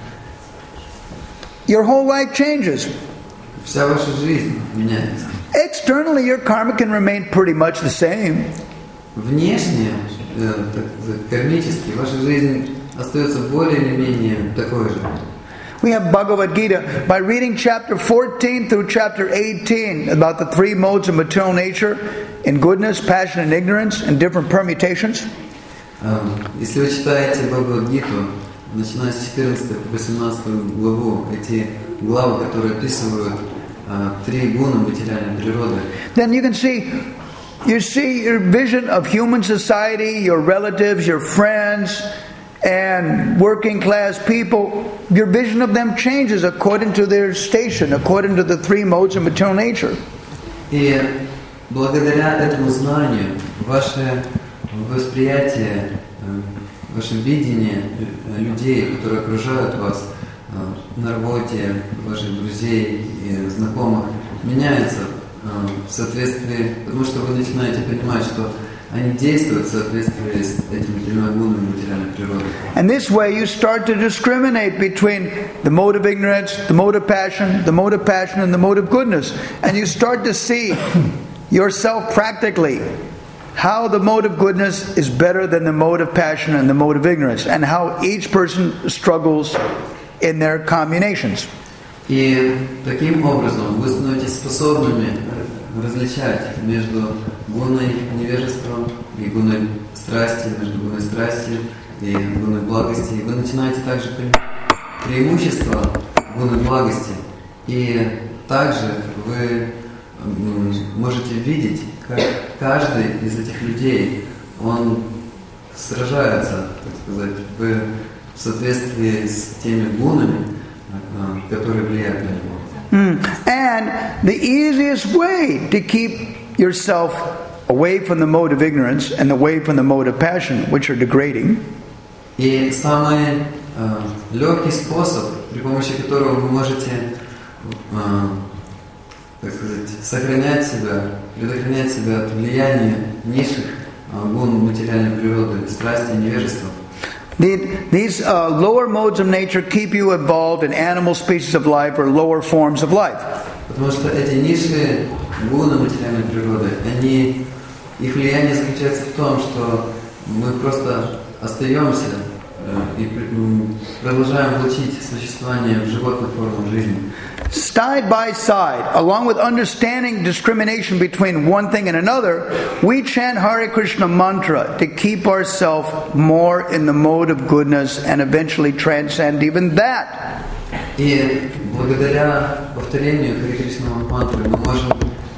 Your whole life changes.
Вся ваша жизнь меняется.
Externally, your karma can remain pretty much the same.
Внешне, кармически, ваша жизнь остается более или менее такой же.
We have Bhagavad Gita. By reading chapter 14 through chapter 18 about the three modes of material nature in goodness, passion, and ignorance, and different permutations.
Если вы читаете Бхагавад-гиту, начиная с 14 по 18 главу, эти главы, которые описывают три гуна материальной природы,
then you see your vision of human society, your relatives, your friends, and working class people. Your vision of them changes according to their station, according to the three modes of material nature.
И благодаря этому знанию ваше восприятие, ваше видение людей, которые окружают вас на работе, ваших друзей и знакомых, меняется в соответствии, потому что вы начинаете понимать, что они действуют в соответствии с этими тремя гунами материальной природы.
And this way you start to discriminate between the mode of ignorance, the mode of passion, the mode of passion, and the mode of goodness. And you start to see yourself practically how the mode of goodness is better than the mode of passion and the mode of ignorance, and how each person struggles in their combinations.
И таким образом вы становитесь способными различать между гуной невежества и гуной страсти, между гуной страсти и гуной благости. И вы начинаете также преимущества гуны благости. И также вы можете видеть, как каждый из этих людей, он сражается, так сказать, в соответствии с теми гунами, которые влияют на него.
And the easiest way to keep yourself away from the mode of ignorance and away from the mode of passion, which are degrading,
и самый легкий способ, при помощи которого вы можете, так сказать, сохранять себя, предохранять себя от влияния низших гун материальной природы, страсти и невежества.
These lower modes of nature keep you involved in animal species of life or lower forms of life.
Потому что эти низшие гуны материальной природы, их влияние заключается в том, что мы просто остаемся и продолжаем влачить существование в животных формах жизни.
Side by side, along with understanding discrimination between one thing and another, we chant Hare Krishna mantra to keep ourselves more in the mode of goodness and eventually transcend even that.
И благодаря повторению Харе Кришна мантры мы можем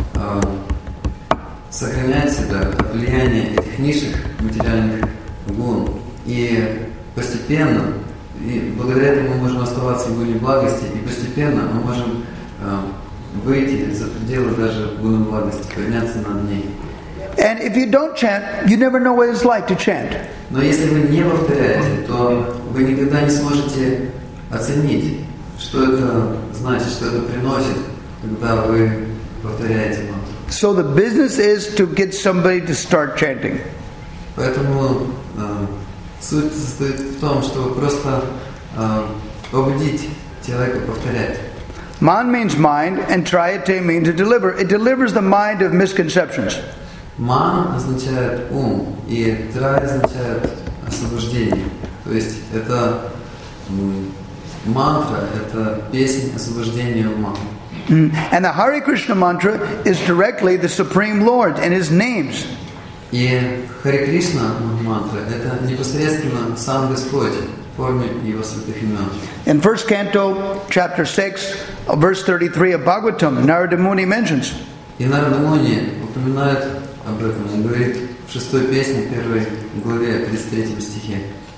сохранять себя от влияния этих низших материальных гун. И постепенно, и благодаря этому мы можем оставаться в гуне благости, и постепенно мы можем выйти за пределы даже гуны благости, подняться над ней.
And if you don't chant, you never know what it's like to chant.
Но если вы не повторяете, то вы никогда не сможете оценить, что это значит, что это приносит, когда вы повторяете мантру.
So the business is to get somebody to start chanting.
Поэтому суть состоит в том, чтобы просто побудить человека повторять.
Man means mind, and trayate means to deliver. It delivers the mind of misconceptions.
Ман означает ум, и трай означает освобождение. То есть это мантра, это песнь освобождения ума.
And the Hare Krishna mantra is directly the Supreme Lord and His names.
И Харе Кришна мантра – это непосредственно сам Господь в форме Его святых имен.
In first canto, chapter 6, verse 33 of Bhagavatam, Narada Muni mentions.
И Нарада Муни упоминает об этом. Он говорит в 6 песне, 1 главе, 33 стихе.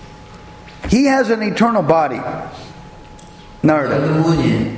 He has an eternal body. Narada.
Адамония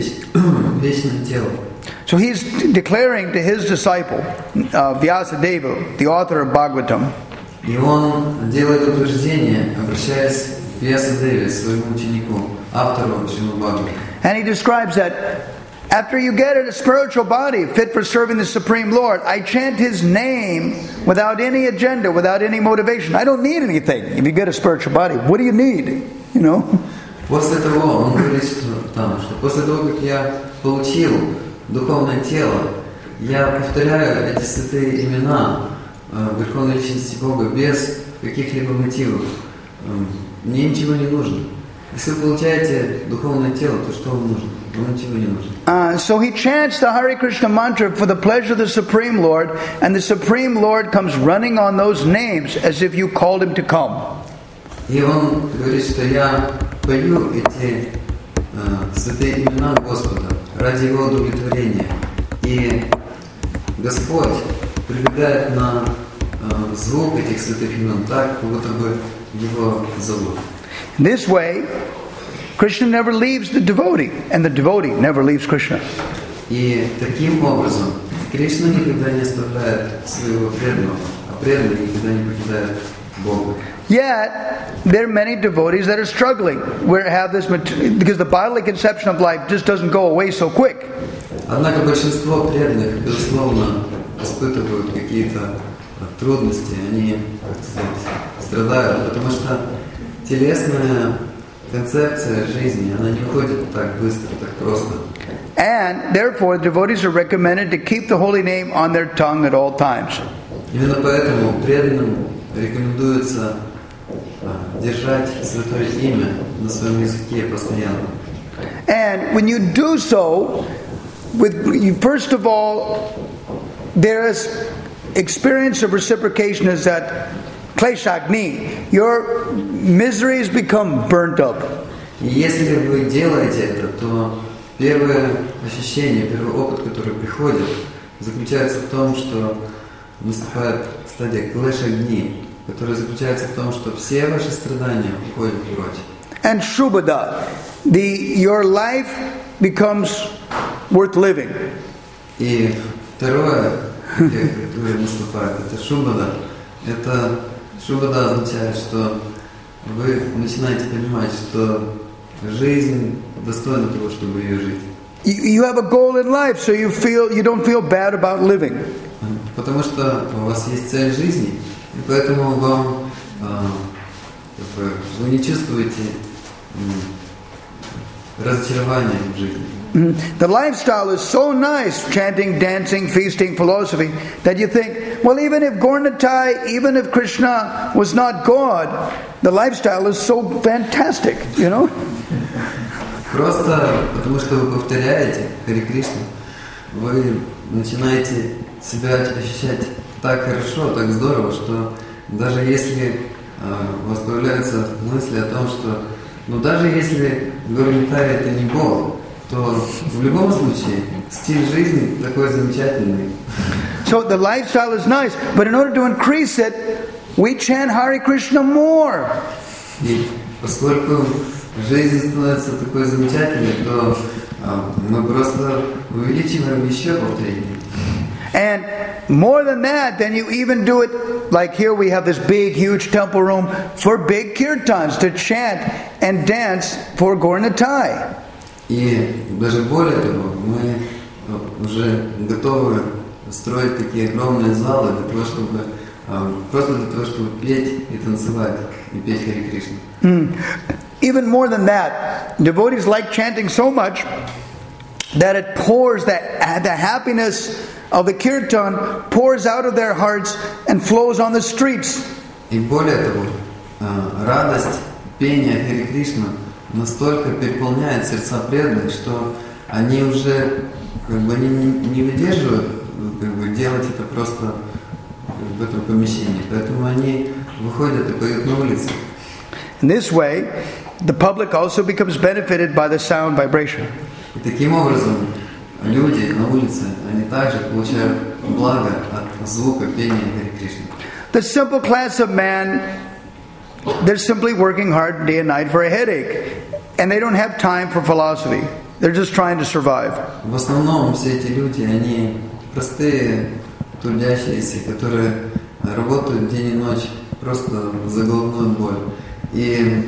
вечное тело.
So he's declaring to his disciple, Vyasadeva, the author of Bhagavatam,
И он делает утверждение, обращаясь к Вьясадеве, своему ученику, автору Шримад Бхагаватам.
and he describes that after you get a spiritual body fit for serving the Supreme Lord, I chant His name without any agenda, without any motivation. I don't need anything. If you get a spiritual body, what do you need? You know?
После того, он говорит, что после того, как я получил духовное тело, я повторяю эти святые имена Верховной Личности Бога без каких-либо мотивов. Мне ничего не нужно. Если вы получаете духовное тело, то что вам нужно? Вам ничего не нужно.
So he chants the Hare Krishna mantra for the pleasure of the Supreme Lord, and the Supreme Lord comes running on those names as if you called him to come.
И он говорит, что я пою эти святые имена Господа ради Его удовлетворения. И Господь прибегает на звук этих святых имен так, как будто бы Его зовут.
This way, Krishna never leaves the devotee, and the devotee never leaves Krishna.
И таким образом Кришна никогда не оставляет своего преданного, а преданный никогда не покидает Бога.
Yet, there are many devotees that are struggling, because the bodily conception of life just doesn't go away so quick.
Однако большинство преданных, безусловно, испытывают какие-то трудности, они, так сказать, страдают, потому что телесная концепция жизни, она не уходит так быстро, так просто.
And therefore, devotees are recommended to keep the holy name on their tongue at all times.
Именно поэтому преданным рекомендуется держать святое имя на своем языке постоянно.
And when you do so, first of all, there is experience of reciprocation is that kleshagni, your miseries become burnt up.
И если вы делаете это, то первое ощущение, первый опыт, который приходит, заключается в том, что наступает стадия клеш-огни, которая заключается в том, что все ваши страдания уходят прочь.
And shubhada, your life becomes worth living.
И второе, которое наступает, это шубада. Это шубада означает, что вы начинаете понимать, что жизнь достойна того, чтобы ее жить.
You have a goal in life, so you don't feel bad about living.
Потому что у вас есть цель жизни, и поэтому вам вы не чувствуете разочарования в жизни.
The lifestyle is so nice, chanting, dancing, feasting, philosophy, that you think, well, even if Gaura-Nitai, even if Krishna was not God, the lifestyle is so fantastic, you know?
Просто потому что вы повторяете Харе Кришна, вы начинаете себя ощущать так хорошо, так здорово, что даже если у вас появляются мысли о том, что даже если Gaura-Nitai это не Бог, то в любом случае стиль жизни такой замечательный.
So the lifestyle is nice, but in order to increase it, we chant Hare Krishna more.
И поскольку жизнь становится такой замечательной, то мы просто увеличиваем еще повторение.
And more than that, then you even do it, like here we have this big, huge temple room for big kirtans to chant and dance for Gaura-Nitai.
И даже более того, мы уже готовы строить такие огромные залы для того, чтобы просто для того, чтобы петь и танцевать и петь Харе Кришна.
Even more than that, devotees like chanting so much that it pours, the happiness of the kirtan pours out of their hearts and flows on the streets.
И более того, радость пения Харе Кришна настолько переполняет сердца преданных, что они уже они не выдерживают делать это просто в этом помещении. Поэтому они выходят и поют на улице.
In this way, the public also becomes benefited by the sound vibration.
И таким образом люди на улице, они также получают благо от звука пения Харе Кришны.
The simple class of man, they're simply working hard day and night for a headache. And they don't have time for philosophy. They're just trying to survive.
В основном все эти люди, они простые, трудящиеся, которые работают день и ночь просто за головную боль. И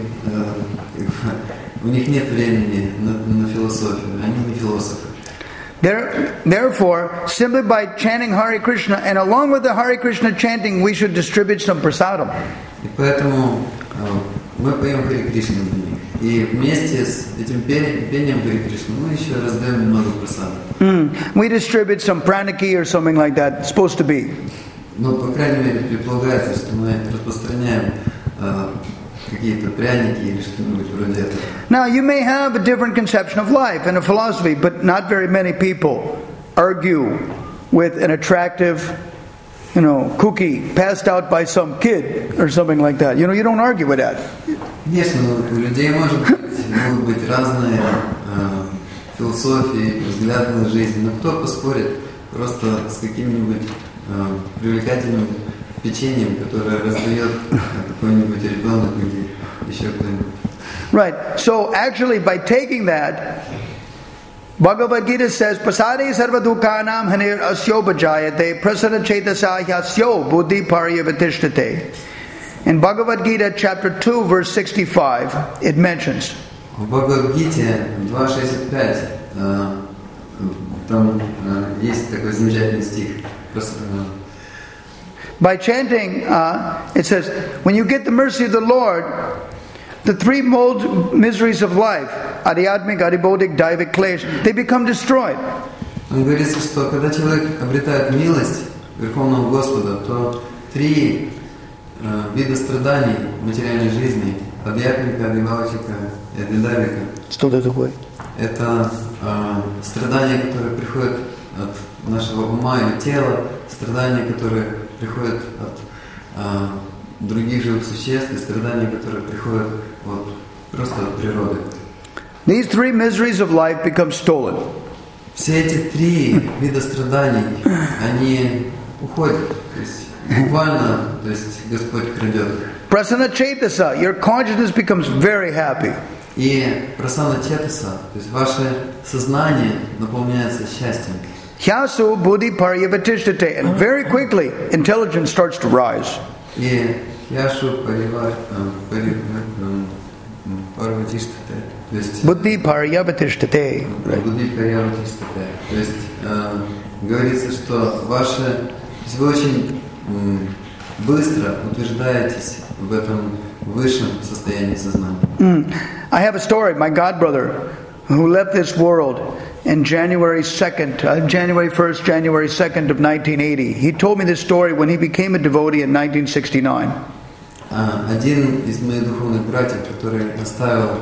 у них нет времени на философию, они не философы.
Therefore, simply by chanting Hare Krishna, and along with the Hare Krishna chanting, we should distribute some prasadam.
И поэтому мы поем Харе Кришна для них. И вместе с этим пением Харе Кришна мы еще раздаем немного прасада.
We distribute some pranaki or something like that. It's supposed to be.
Но, по крайней мере, предполагается, что мы распространяем какие-то пряники или что-нибудь вроде этого.
Now, you may have a different conception of life and a philosophy, but not very many people argue with an attractive, cookie passed out by some kid or something like that. You don't argue with that.
Конечно, у людей могут быть разные философии, взгляды на жизнь, но кто поспорит просто с каким-нибудь привлекательным печеньем, которое раздает какой-нибудь ребенок или еще кто-нибудь.
Right. So actually, by taking that, Bhagavad Gita says, "Prasade sarva dukhanam hanir asyo bhajayate prasada chetasya yasyo buddhi paryavatishtate." In Bhagavad Gita, chapter 2, verse 65, it mentions.
В Бхагавад-гите 2.65 там есть такой замечательный стих.
By chanting, it says, when you get the mercy of the Lord, the three miseries of life, adhyatmik, adhibodhik, daivik, klesh, they become destroyed.
Он говорится, что когда человек обретает милость Верховного Господа, то три вида страданий материальной жизни, адhyatmika, адхибодхика и адхидавика.
Что это такое?
Это страдания, которые приходят от нашего ума или тела, страдания, которые приходят от других живых существ, и страдания, которые приходят просто от природы.
These three miseries of life become stolen.
Все эти три вида страданий, они уходят, то есть буквально, то есть Господь крадет.
Prasanna Chetasa, your consciousness becomes very happy.
И прасана четаса, то есть ваше сознание наполняется счастьем.
Hyasu buddhi paryavatishtate, and very quickly intelligence starts to rise.
И хьяшу парватиштате, то есть
Buddhi paryavatishtate.
буддhi паряватиштате, то есть говорится, что вы очень быстро утверждаетесь в этом высшем состоянии сознания.
I have a story. My godbrother, who left this world in January 1st, January 2nd of 1980. He told me this story when he became a devotee in 1969.
Один из моих духовных братьев, который оставил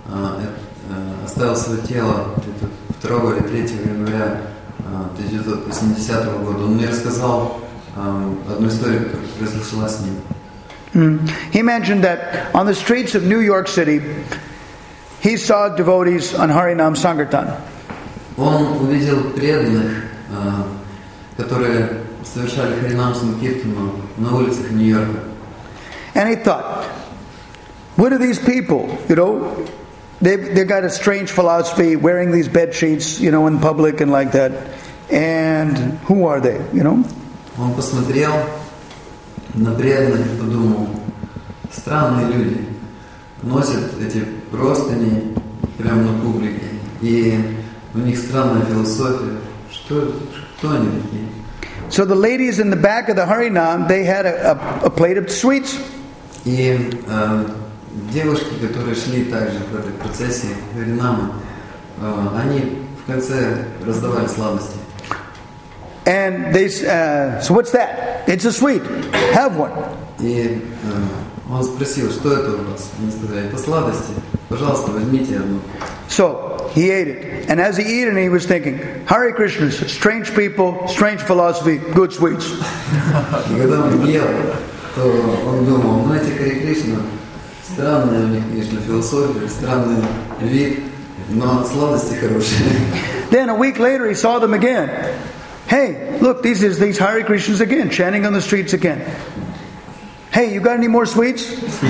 свое тело 2 или 3 января 1980 года, он мне рассказал одну историю, которая произошла с ним.
He mentioned that on the streets of New York City, he saw devotees on Harinam Sankirtan.
Он увидел преданных, которые совершали Харинам Санкиртану на улицах Нью-Йорка.
And he thought, what are these people? They've got a strange philosophy, wearing these bed sheets, in public and like that. And who are they?
Он посмотрел на преданных и подумал, странные люди носят эти простыни прямо на публике, и у них странная философия. Кто они такие?
So the ladies in the back of the Harinam, they had a plate of sweets.
И девушки, которые шли также в этой процессии Харинама, они в конце раздавали сладости.
And they so what's that? It's a sweet. Have one.
И он спросил, что это у вас? Они сказали, это сладости. Пожалуйста, возьмите одну.
So he ate it. And as he ate it, he was thinking, Hare Krishna, strange people, strange philosophy, good sweets.
И когда он ел, то он думал, эти Харе Кришна, странная у них, конечно, философия, странный вид, но сладости хорошие.
Then a week later, he saw them again. Hey, look, these Hare Krishnas again, chanting on the streets again. Hey, you got any more sweets?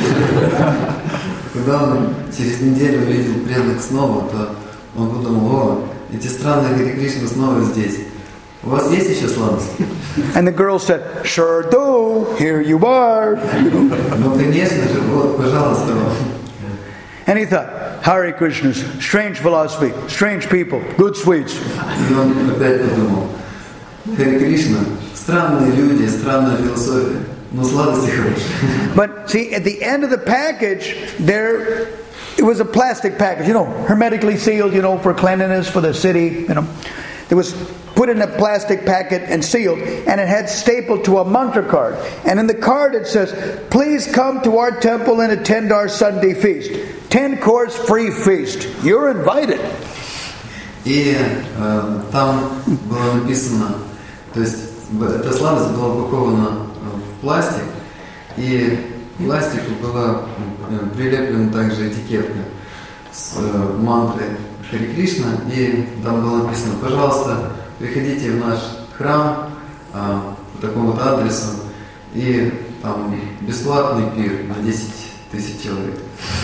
Когда он через неделю увидел преданных снова, то он подумал: о, эти странные Харе Кришна снова здесь. У вас есть еще сладости?
And the girl said, sure do, here you are.
Ну, конечно же, вот, пожалуйста.
And he thought, Hare Krishna, strange philosophy, strange people, good sweets.
И он опять подумал: Харе Кришна, странные люди, странная философия, но сладости хорошие.
But see, at the end of the package, it was a plastic package, hermetically sealed, for cleanliness for the city, It was put in a plastic packet and sealed, and it had stapled to a mantra card. And in the card it says, please come to our temple and attend our Sunday feast. 10-course free feast. You're invited.
И там было написано, то есть эта сладость была упакована в пластик, и к пластику была прилеплена также этикетка с мантрой Харе Кришна, и там было написано: пожалуйста, приходите в наш храм по такому-то адресу, и там бесплатный пир на 10 тысяч человек.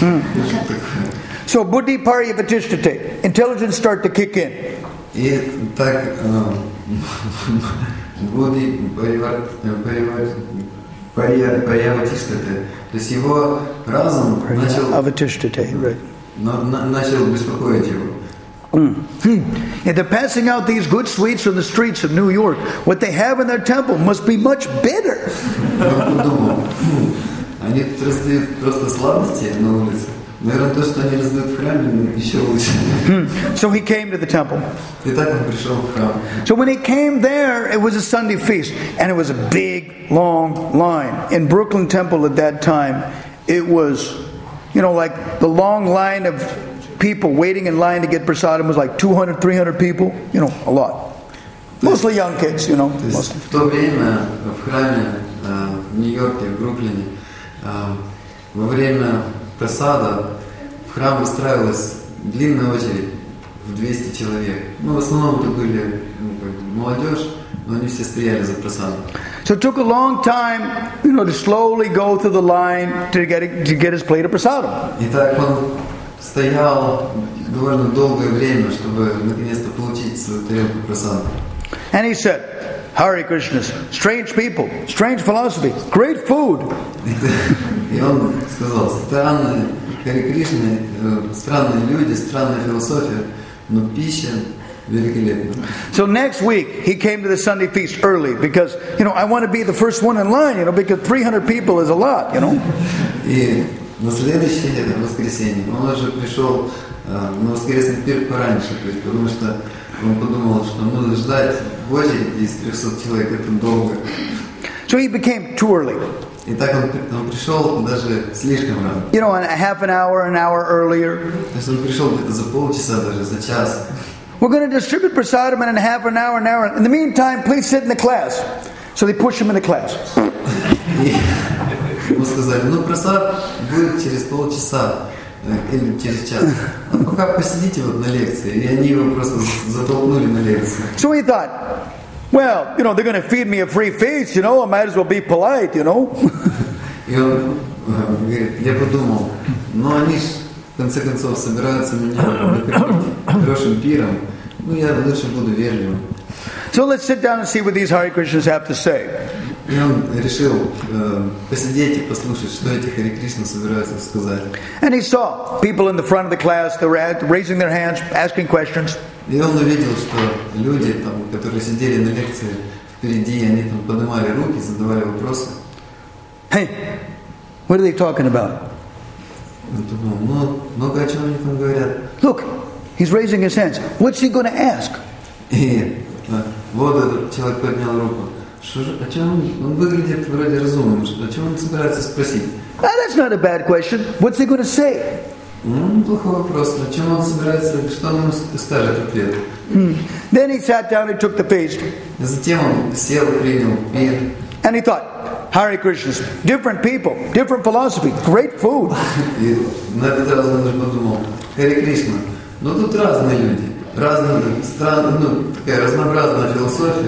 So buddhi paryavatishtate, intelligence start to kick in.
И так будди парьяватиштате, то есть его разум начал беспокоить его.
And they're passing out these good sweets on the streets of New York. What they have in their temple must be much better.
Он подумал: они тут раздают просто сладости на улице. Наверное, то, что они раздают в храме, еще лучше.
So he came to the temple.
И так он пришел в храм.
So when he came there, it was a Sunday feast, and it was a big, long line. In Brooklyn Temple at that time, it was, like the long line of people waiting in line to get prasadam was like 200, 300 people, a lot. Mostly young kids,
В то время в храме в Нью-Йорке, в Бруклине, во время просада в храм устраивалась длинная очередь в 200 человек. В основном это были молодежь, но они все стояли за просадом.
So it took a long time, to slowly go through the line to get his plate of prasadam.
И так он стоял довольно долгое время, чтобы наконец-то получить свою тарелку просада.
And he said, Hare Krishna, strange people, strange philosophy, great food.
И он сказал: странные Харе Кришны, странные люди, странная философия, но пища великолепная.
So next week he came to the Sunday feast early because, I want to be the first one in line, because 300 people is a lot,
И на следующее воскресенье он уже пришел на воскресный пир пораньше, потому что он подумал, что нужно ждать в очереди из 300 человек, это долго.
So he became too early.
И так он пришел даже слишком рано.
A half an hour earlier.
То есть он пришел где-то за полчаса, даже за час.
We're going to distribute prasadam in a half an hour. In the meantime, please sit in the class. So they push him in the class.
И ему сказали: просад будет через полчаса или через час. А пока посидите на лекции. И они его просто затолкнули на лекцию.
So he thought, well, they're going to feed me a free feast, I might as well be polite,
И он говорит: я подумал, они же в конце концов собираются меня накормить хорошим пиром, я лучше буду вежливым.
So let's sit down and see what these Hare Krishnas have to say.
И он решил посидеть и послушать, что эти Харе Кришна собираются сказать.
And he saw people in the front of the class, they were raising their hands, asking questions.
И он увидел, что люди, которые сидели на лекции впереди, они поднимали руки, задавали вопросы.
Hey, what are they talking about?
Он подумал: ну-ка, о чем они там говорят?
Look, he's raising his hands. What's he going to ask?
И вот этот человек поднял руку. О чем он выглядит вроде разумным? О чем он собирается спросить?
That's not a bad question. What's he going to say?
Плохой вопрос. О чем он собирается, что он ему скажет ответ?
Then he sat down and took the feast.
Затем он сел и принял пир.
And he thought, Hare Krishna, different people, different philosophy, great food.
И на этот раз он уже подумал: Харе Кришна, тут разные люди, разные страны, такая разнообразная философия,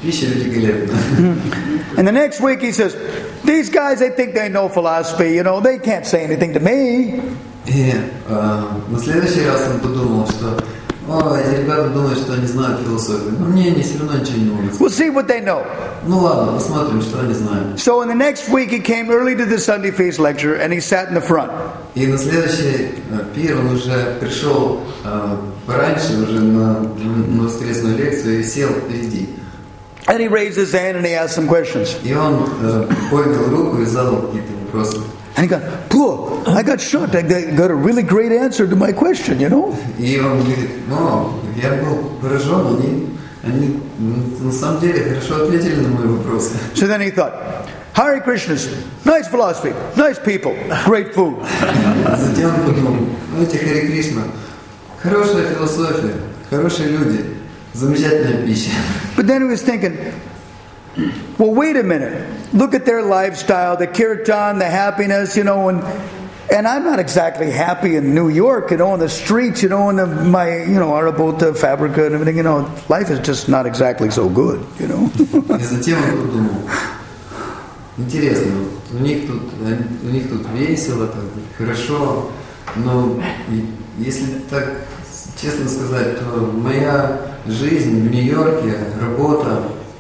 Пища великолепна.
And the next week he says, these guys, they think they know philosophy, they can't say anything to me.
И на следующий раз он подумал, что эти ребята думают, что они знают философию. Но мне они все равно ничего не могут.
We'll see what they know.
Ну ладно, посмотрим, что они знают.
So in the next week he came early to the Sunday Feast lecture and he sat in the front.
И на следующий пир он уже пришел пораньше, уже на воскресную лекцию и сел впереди.
And he raised his hand and he asked some questions.
И он поднял руку и задал какие-то вопросы.
And he got, I got shocked. I got a really great answer to my question,
И он говорит, я был поражен, они на самом деле хорошо ответили на мои вопросы.
So then he thought, Hare Krishnas, nice philosophy, nice people, great food.
Затем он подумал, эти Харе Кришна, хорошая философия, хорошие люди, замечательная пища.
But then he was thinking, well, wait a minute. Look at their lifestyle, the kirtan, the happiness, and I'm not exactly happy in New York, on the streets, in my, Arabota, Fabrica and everything, life is just not exactly so good,
И затем он подумал, интересно, у них тут весело, так, хорошо, но если так честно сказать, то моя жизнь в Нью-Йорке, работа,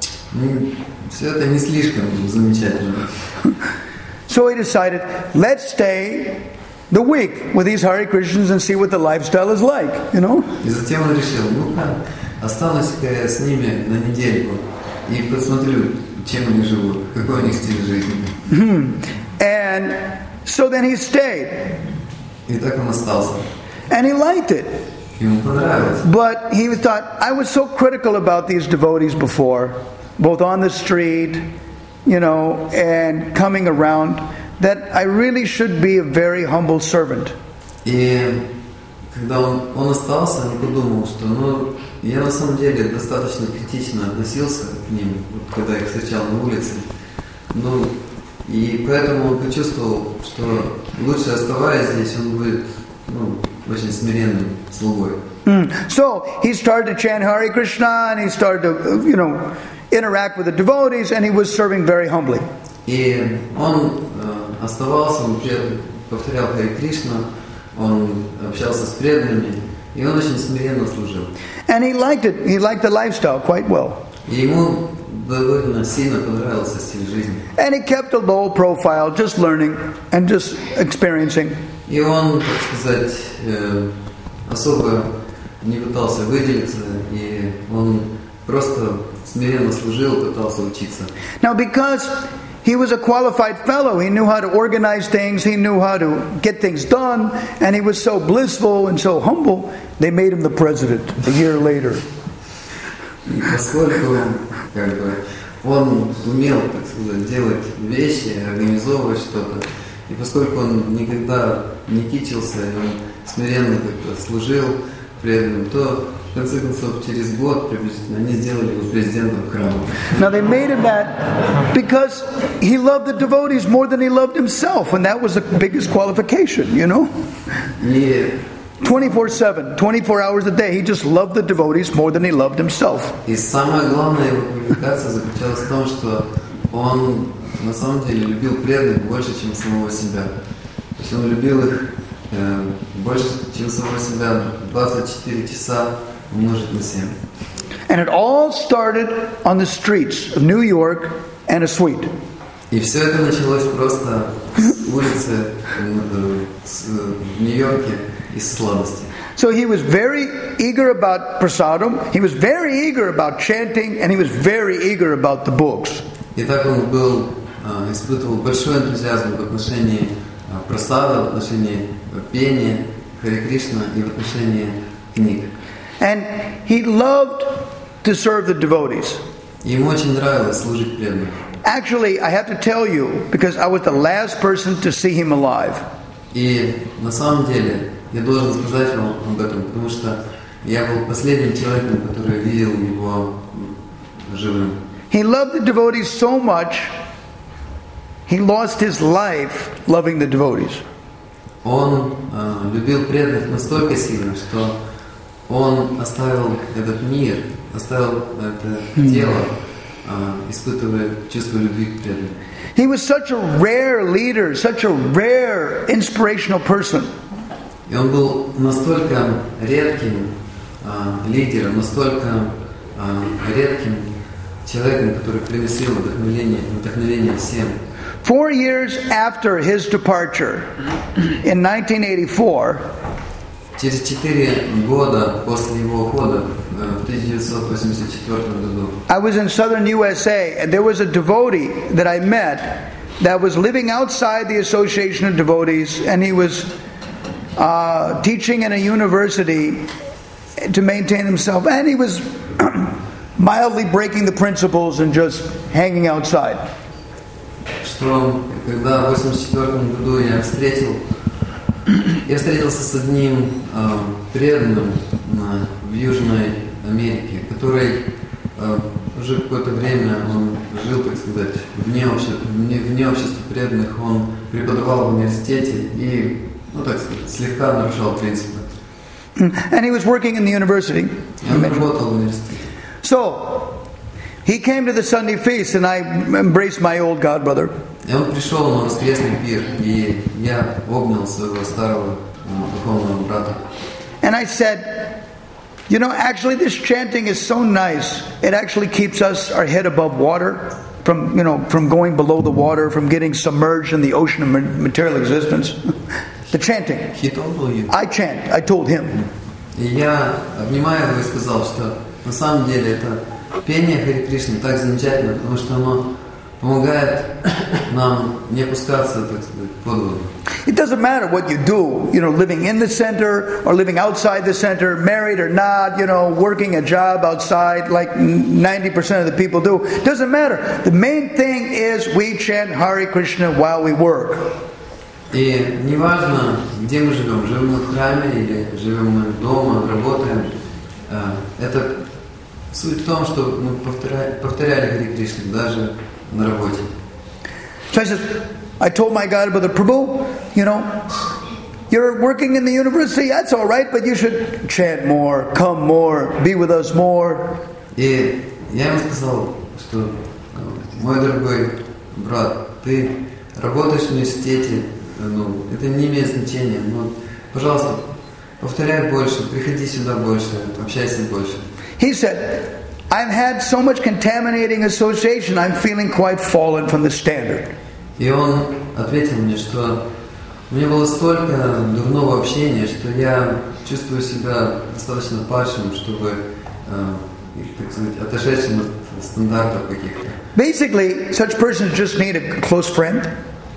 все это не слишком замечательно.
So he decided, let's stay the week with these Hare Krishnas and see what the lifestyle is like,
И затем он решил, останусь-ка я с ними на недельку и посмотрю, чем они живут, какой у них стиль жизни.
And so then he stayed.
И так он остался.
And he liked it.
Ему понравилось.
But he thought, I was so critical about these devotees before, both on the street, and coming around, that I really should be a very humble servant.
И когда он остался, он подумал, что я на самом деле достаточно критично относился к ним, когда их встречал на улице. И поэтому он почувствовал, что лучше оставаясь здесь, он будет очень смиренным слугой.
So he started to chant Hare Krishna and he started to, interact with the devotees, and he was serving very humbly.
И он оставался, он повторял Харе Кришна, он общался с преданными, и он очень смиренно служил.
And he liked it. He liked the lifestyle quite well.
И ему довольно сильно понравился стиль жизни.
And he kept a low profile, just learning and just experiencing.
И он, так сказать, особо не пытался выделиться, и он просто смиренно служил, пытался учиться.
Now, because he was a qualified fellow, he knew how to organize things, he knew how to get things done, and he was so blissful and so humble, they made him the president a year later.
И поскольку он умел, так сказать, делать вещи, организовывать что-то, и поскольку он никогда не кичился, и он смиренно как-то служил преданным, то в конце концов через год приблизительно они сделали его президентом храма.
Now they made him that because he loved the devotees more than he loved himself, and that was the biggest qualification,
И
24/7, 24 hours a day, he just loved the devotees more than he loved himself.
И самая главная его квалификация заключалась в том, что он на самом деле любил преданных больше, чем самого себя. То есть он любил их больше, чем самого себя, 24 часа умножить на 7.
And it all started on the streets of New York and a suite.
И все это началось просто с улицы в Нью-Йорке из сладости.
So he was very eager about prasadam, he was very eager about chanting, and he was very eager about the books.
И так он испытывал большой энтузиазм в отношении прасада, в отношении пения Харе Кришна и в отношении книг.
And he loved to serve the devotees.
Ему очень нравилось служить преданным.
Actually, I have to tell you, because I was the last person to see him alive.
И на самом деле я должен сказать вам об этом, потому что я был последним человеком, который видел его живым.
He loved the devotees so much, he lost his life loving the devotees.
Он любил преданных настолько сильно, что он оставил этот мир, оставил это тело испытывает чувство любви к преданным.
He was such a rare leader, such a rare inspirational person.
И он был настолько редким лидером, настолько редким человеком, который приносил вдохновение всем.
4 years after his departure, in 1984,
Через 4 года после его ухода, в 1984 году,
I was in southern USA, and there was a devotee that I met that was living outside the Association of Devotees, and he was teaching in a university to maintain himself, and he was mildly breaking the principles and just hanging outside.
Что когда в 1984 году я встретился с одним преданным в Южной Америке, который уже какое-то время он жил, так сказать, вне общества преданных, он преподавал в университете и, так сказать, слегка нарушал принципы.
And he was working in the university.
Он работал в университете.
So, he came to the Sunday feast, and I embraced my old godbrother.
И он пришел на воскресный пир, и я обнял своего старого духовного брата.
And I said, you know, actually this chanting is so nice. It actually keeps our head above water, from going below the water, from getting submerged in the ocean of material existence. The chanting.
He told you.
I chant. I told him.
И я, обнимая его, и сказал, что на самом деле это пение Харе Кришны так замечательно, потому что оно помогает нам не опускаться, так сказать, под воду.
It doesn't matter what you do, living in the center or living outside the center, married or not, working a job outside like 90% of the people do. It doesn't matter. The main thing is we chant Hare Krishna while we work.
И неважно, где мы живем мы в храме или живем мы дома, работаем, это суть в том, что мы повторяли Харе Кришну даже на работе.
So I told my godbrother, Prabhu, you're working in the university, that's all right, but you should chant more, come more, be with us more.
И я ему сказал, что мой дорогой брат, ты работаешь в университете, это не имеет значения, но, пожалуйста, повторяй больше, приходи сюда больше, общайся больше.
He said, I've had so much contaminating association, I'm feeling quite fallen from the standard.
И он ответил мне, что у меня было столько дурного общения, что я чувствую себя достаточно падшим, чтобы, так сказать, отошедшим от стандартов каких-то.
Basically, such persons just need a close friend.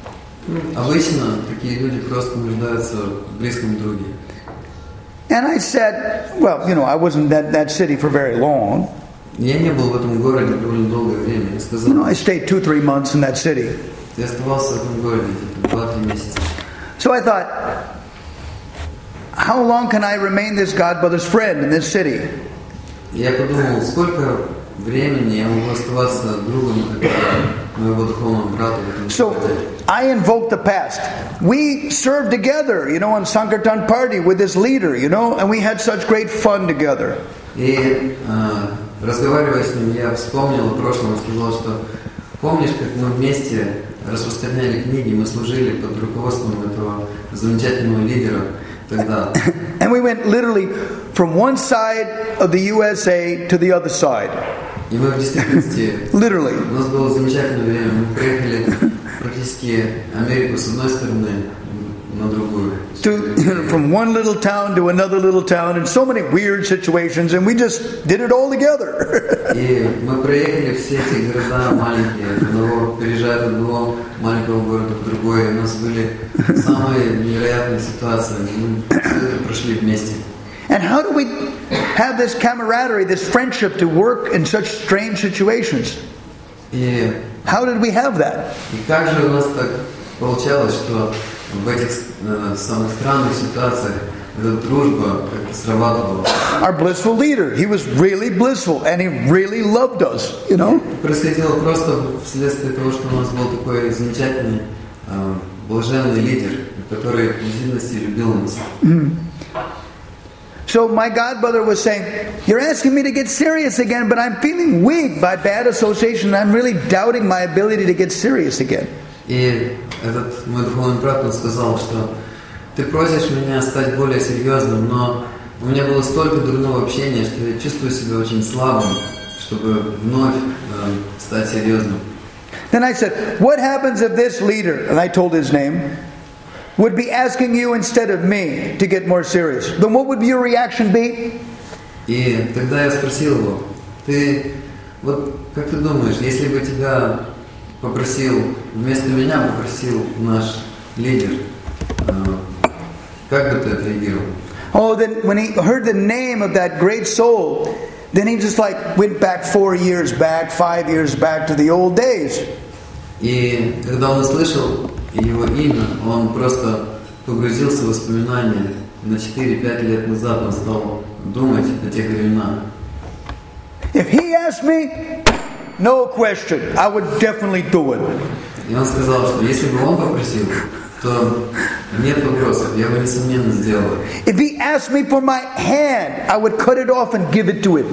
Обычно такие люди просто нуждаются в близком друге.
And I said, well, I wasn't in that city for very long.
Я не был в этом городе довольно долгое время. Я сказал,
I stayed 2-3 months in that city.
Я оставался в этом городе где-то 2-3 месяца.
So I thought, how long can I remain this godbrother's friend in this city?
Я подумал, сколько времени я могу оставаться другом моего духовного брата в этом
So
городе.
I invoked the past. We served together, on Sankirtan party with this leader, and we had such great fun together.
И разговаривая с ним, я вспомнил о прошлом и сказал, что помнишь, как мы вместе распространяли книги, мы служили под руководством этого замечательного лидера тогда.
And we went literally from one side of the USA to the other side.
И мы в действительности,
Literally.
у нас было замечательное время, мы проехали практически Америку с одной стороны на другую.
From one little town to another little town, in so many weird situations, and we just did it all together.
И мы проехали все эти города маленькие, переезжая от одного маленького города в другой, у нас были самые невероятные ситуации, мы все это прошли вместе.
And how do we have this camaraderie, this friendship to work in such strange situations?
И
How did we have that?
как же у нас так получалось, что в этих самых странных ситуациях эта дружба как-то срабатывала?
Our blissful leader, he was really blissful, and he really loved us,
Происходило просто вследствие того, что у нас был такой замечательный, блаженный лидер, который в действительности любил нас.
So my godbrother was saying, you're asking me to get serious again, but I'm feeling weak by bad association. I'm really doubting my ability to get serious again.
И этот мой духовный брат, он сказал, что ты просишь меня стать более серьезным, но у меня было столько дурного общения, что я чувствую себя очень слабым, чтобы вновь стать серьезным.
Then I said, what happens if this leader, and I told his name, would be asking you instead of me to get more serious? Then what would your reaction be?
И тогда я спросил его, как ты думаешь, если бы тебя вместо меня попросил наш лидер, как бы ты отреагировал?
Oh, then when he heard the name of that great soul, then he just went back 4 years back, 5 years back to the old days.
И когда он услышал его имя, он просто погрузился в воспоминания. На 4-5 лет назад он стал думать о тех временах.
If he asked me, no question, I would definitely do it.
И он сказал, что если бы он попросил, то нет вопросов, я бы несомненно сделал.
If he asked me for my hand, I would cut it off and give it to him.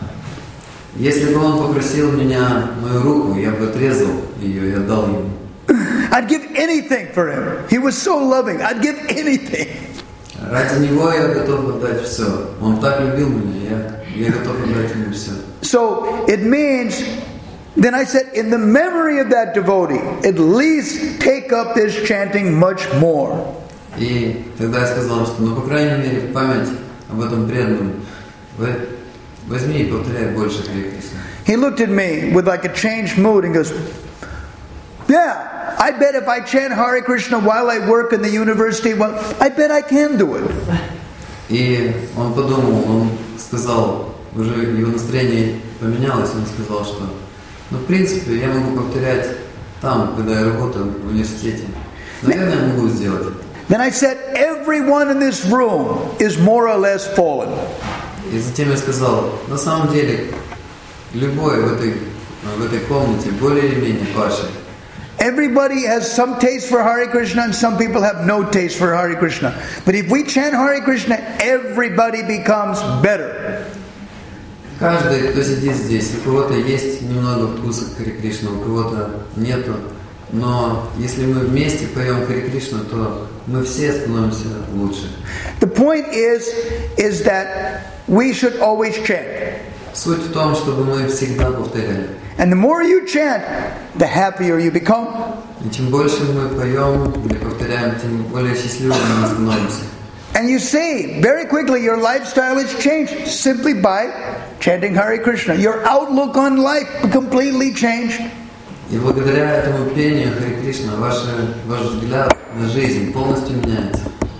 Если бы он попросил меня мою руку, я бы отрезал ее и отдал ему.
I'd give anything for him. He was so loving. I'd give anything.
Ради него я готов отдать все. Он так любил меня, я готов отдать ему все.
So it means, then I said, in the memory of that devotee, at least take up this chanting much more.
И тогда я сказал, что, по крайней мере, в память об этом преданном, возьми и повторяй больше Харе Кришна.
He looked at me with a changed mood and goes, yeah, I bet if I chant Hare Krishna while I work in the university, well, I bet I can do it.
И он подумал, он сказал, уже его настроение поменялось, он сказал, что, в принципе, я могу повторять там, когда я работаю в университете. Наверное, я могу сделать это.
Then I said, everyone in this room is more or less fallen.
И затем я сказал, на самом деле, любой в этой комнате более или менее падший.
Everybody has some taste for Hare Krishna and some people have no taste for Hare Krishna. But if we chant Hare Krishna, everybody becomes better.
Каждый, кто сидит здесь, у кого-то есть немного вкуса к Харе Кришна, у кого-то нету. Но если мы вместе поем Харе Кришна, то мы все становимся лучше.
The point is that we should always chant.
Суть в том, чтобы мы всегда повторяли.
And the more you chant, the happier you become.
И чем больше мы поем или повторяем, тем более счастливыми мы становимся.
And you see, very quickly your lifestyle is changed simply by chanting Hare Krishna. Your outlook on life completely changed.
И благодаря этому пению Харе Кришна ваш взгляд на жизнь полностью меняется.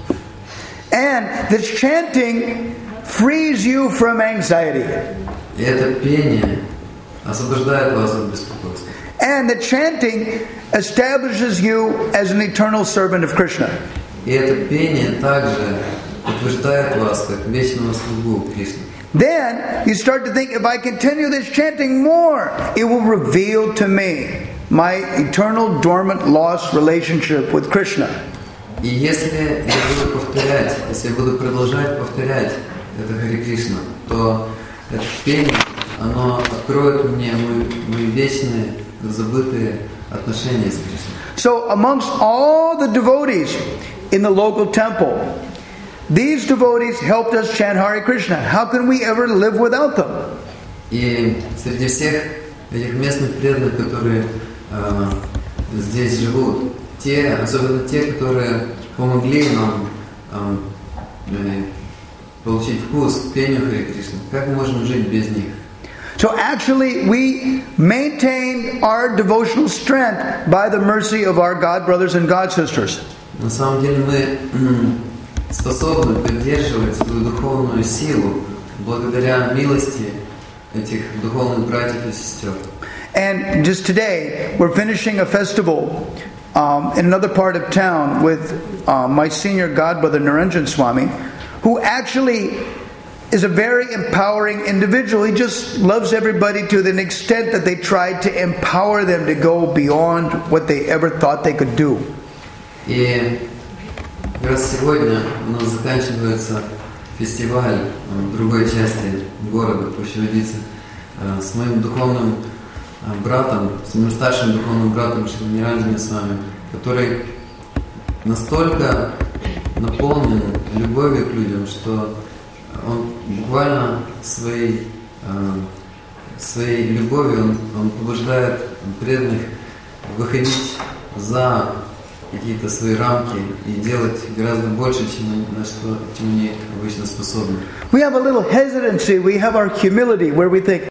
And this chanting frees you from anxiety.
И это пение освобождает вас от беспокойства.
And the chanting establishes you as an eternal servant of Krishna.
И это пение также утверждает вас как вечного слугу Кришны.
Then you start to think, if I continue this chanting more, it will reveal to me my eternal dormant lost relationship with Krishna.
И если я буду повторять, если я буду продолжать повторять это Харе Кришна, то это пение, оно откроет мне мои вечные, забытые отношения с Кришной.
So amongst all the devotees in the local temple, these devotees helped us chant Hare Krishna. How can we ever live without them?
И среди всех этих местных преданных, которые здесь живут, особенно те, которые помогли нам получить вкус к пению Харе Кришны, как мы можем жить без них?
So actually we maintain our devotional strength by the mercy of our God brothers and God sisters.
На самом деле мы способны поддерживать свою духовную силу благодаря милости этих духовных братьев и сестер.
And just today, we're finishing a festival in another part of town with my senior godbrother Niranjan Swami, who actually is a very empowering individual. He just loves everybody to the extent that they tried to empower them to go beyond what they ever thought they could do.
И как раз сегодня у нас заканчивается фестиваль в другой части города Пущеводицы с моим духовным братом, с моим старшим духовным братом Шри Ниранджана Свами, который настолько наполнен любовью к людям, что он буквально своей любовью он побуждает преданных выходить за какие-то свои рамки и делать гораздо больше, чем они обычно способны.
We have a little hesitancy, we have our humility where we think,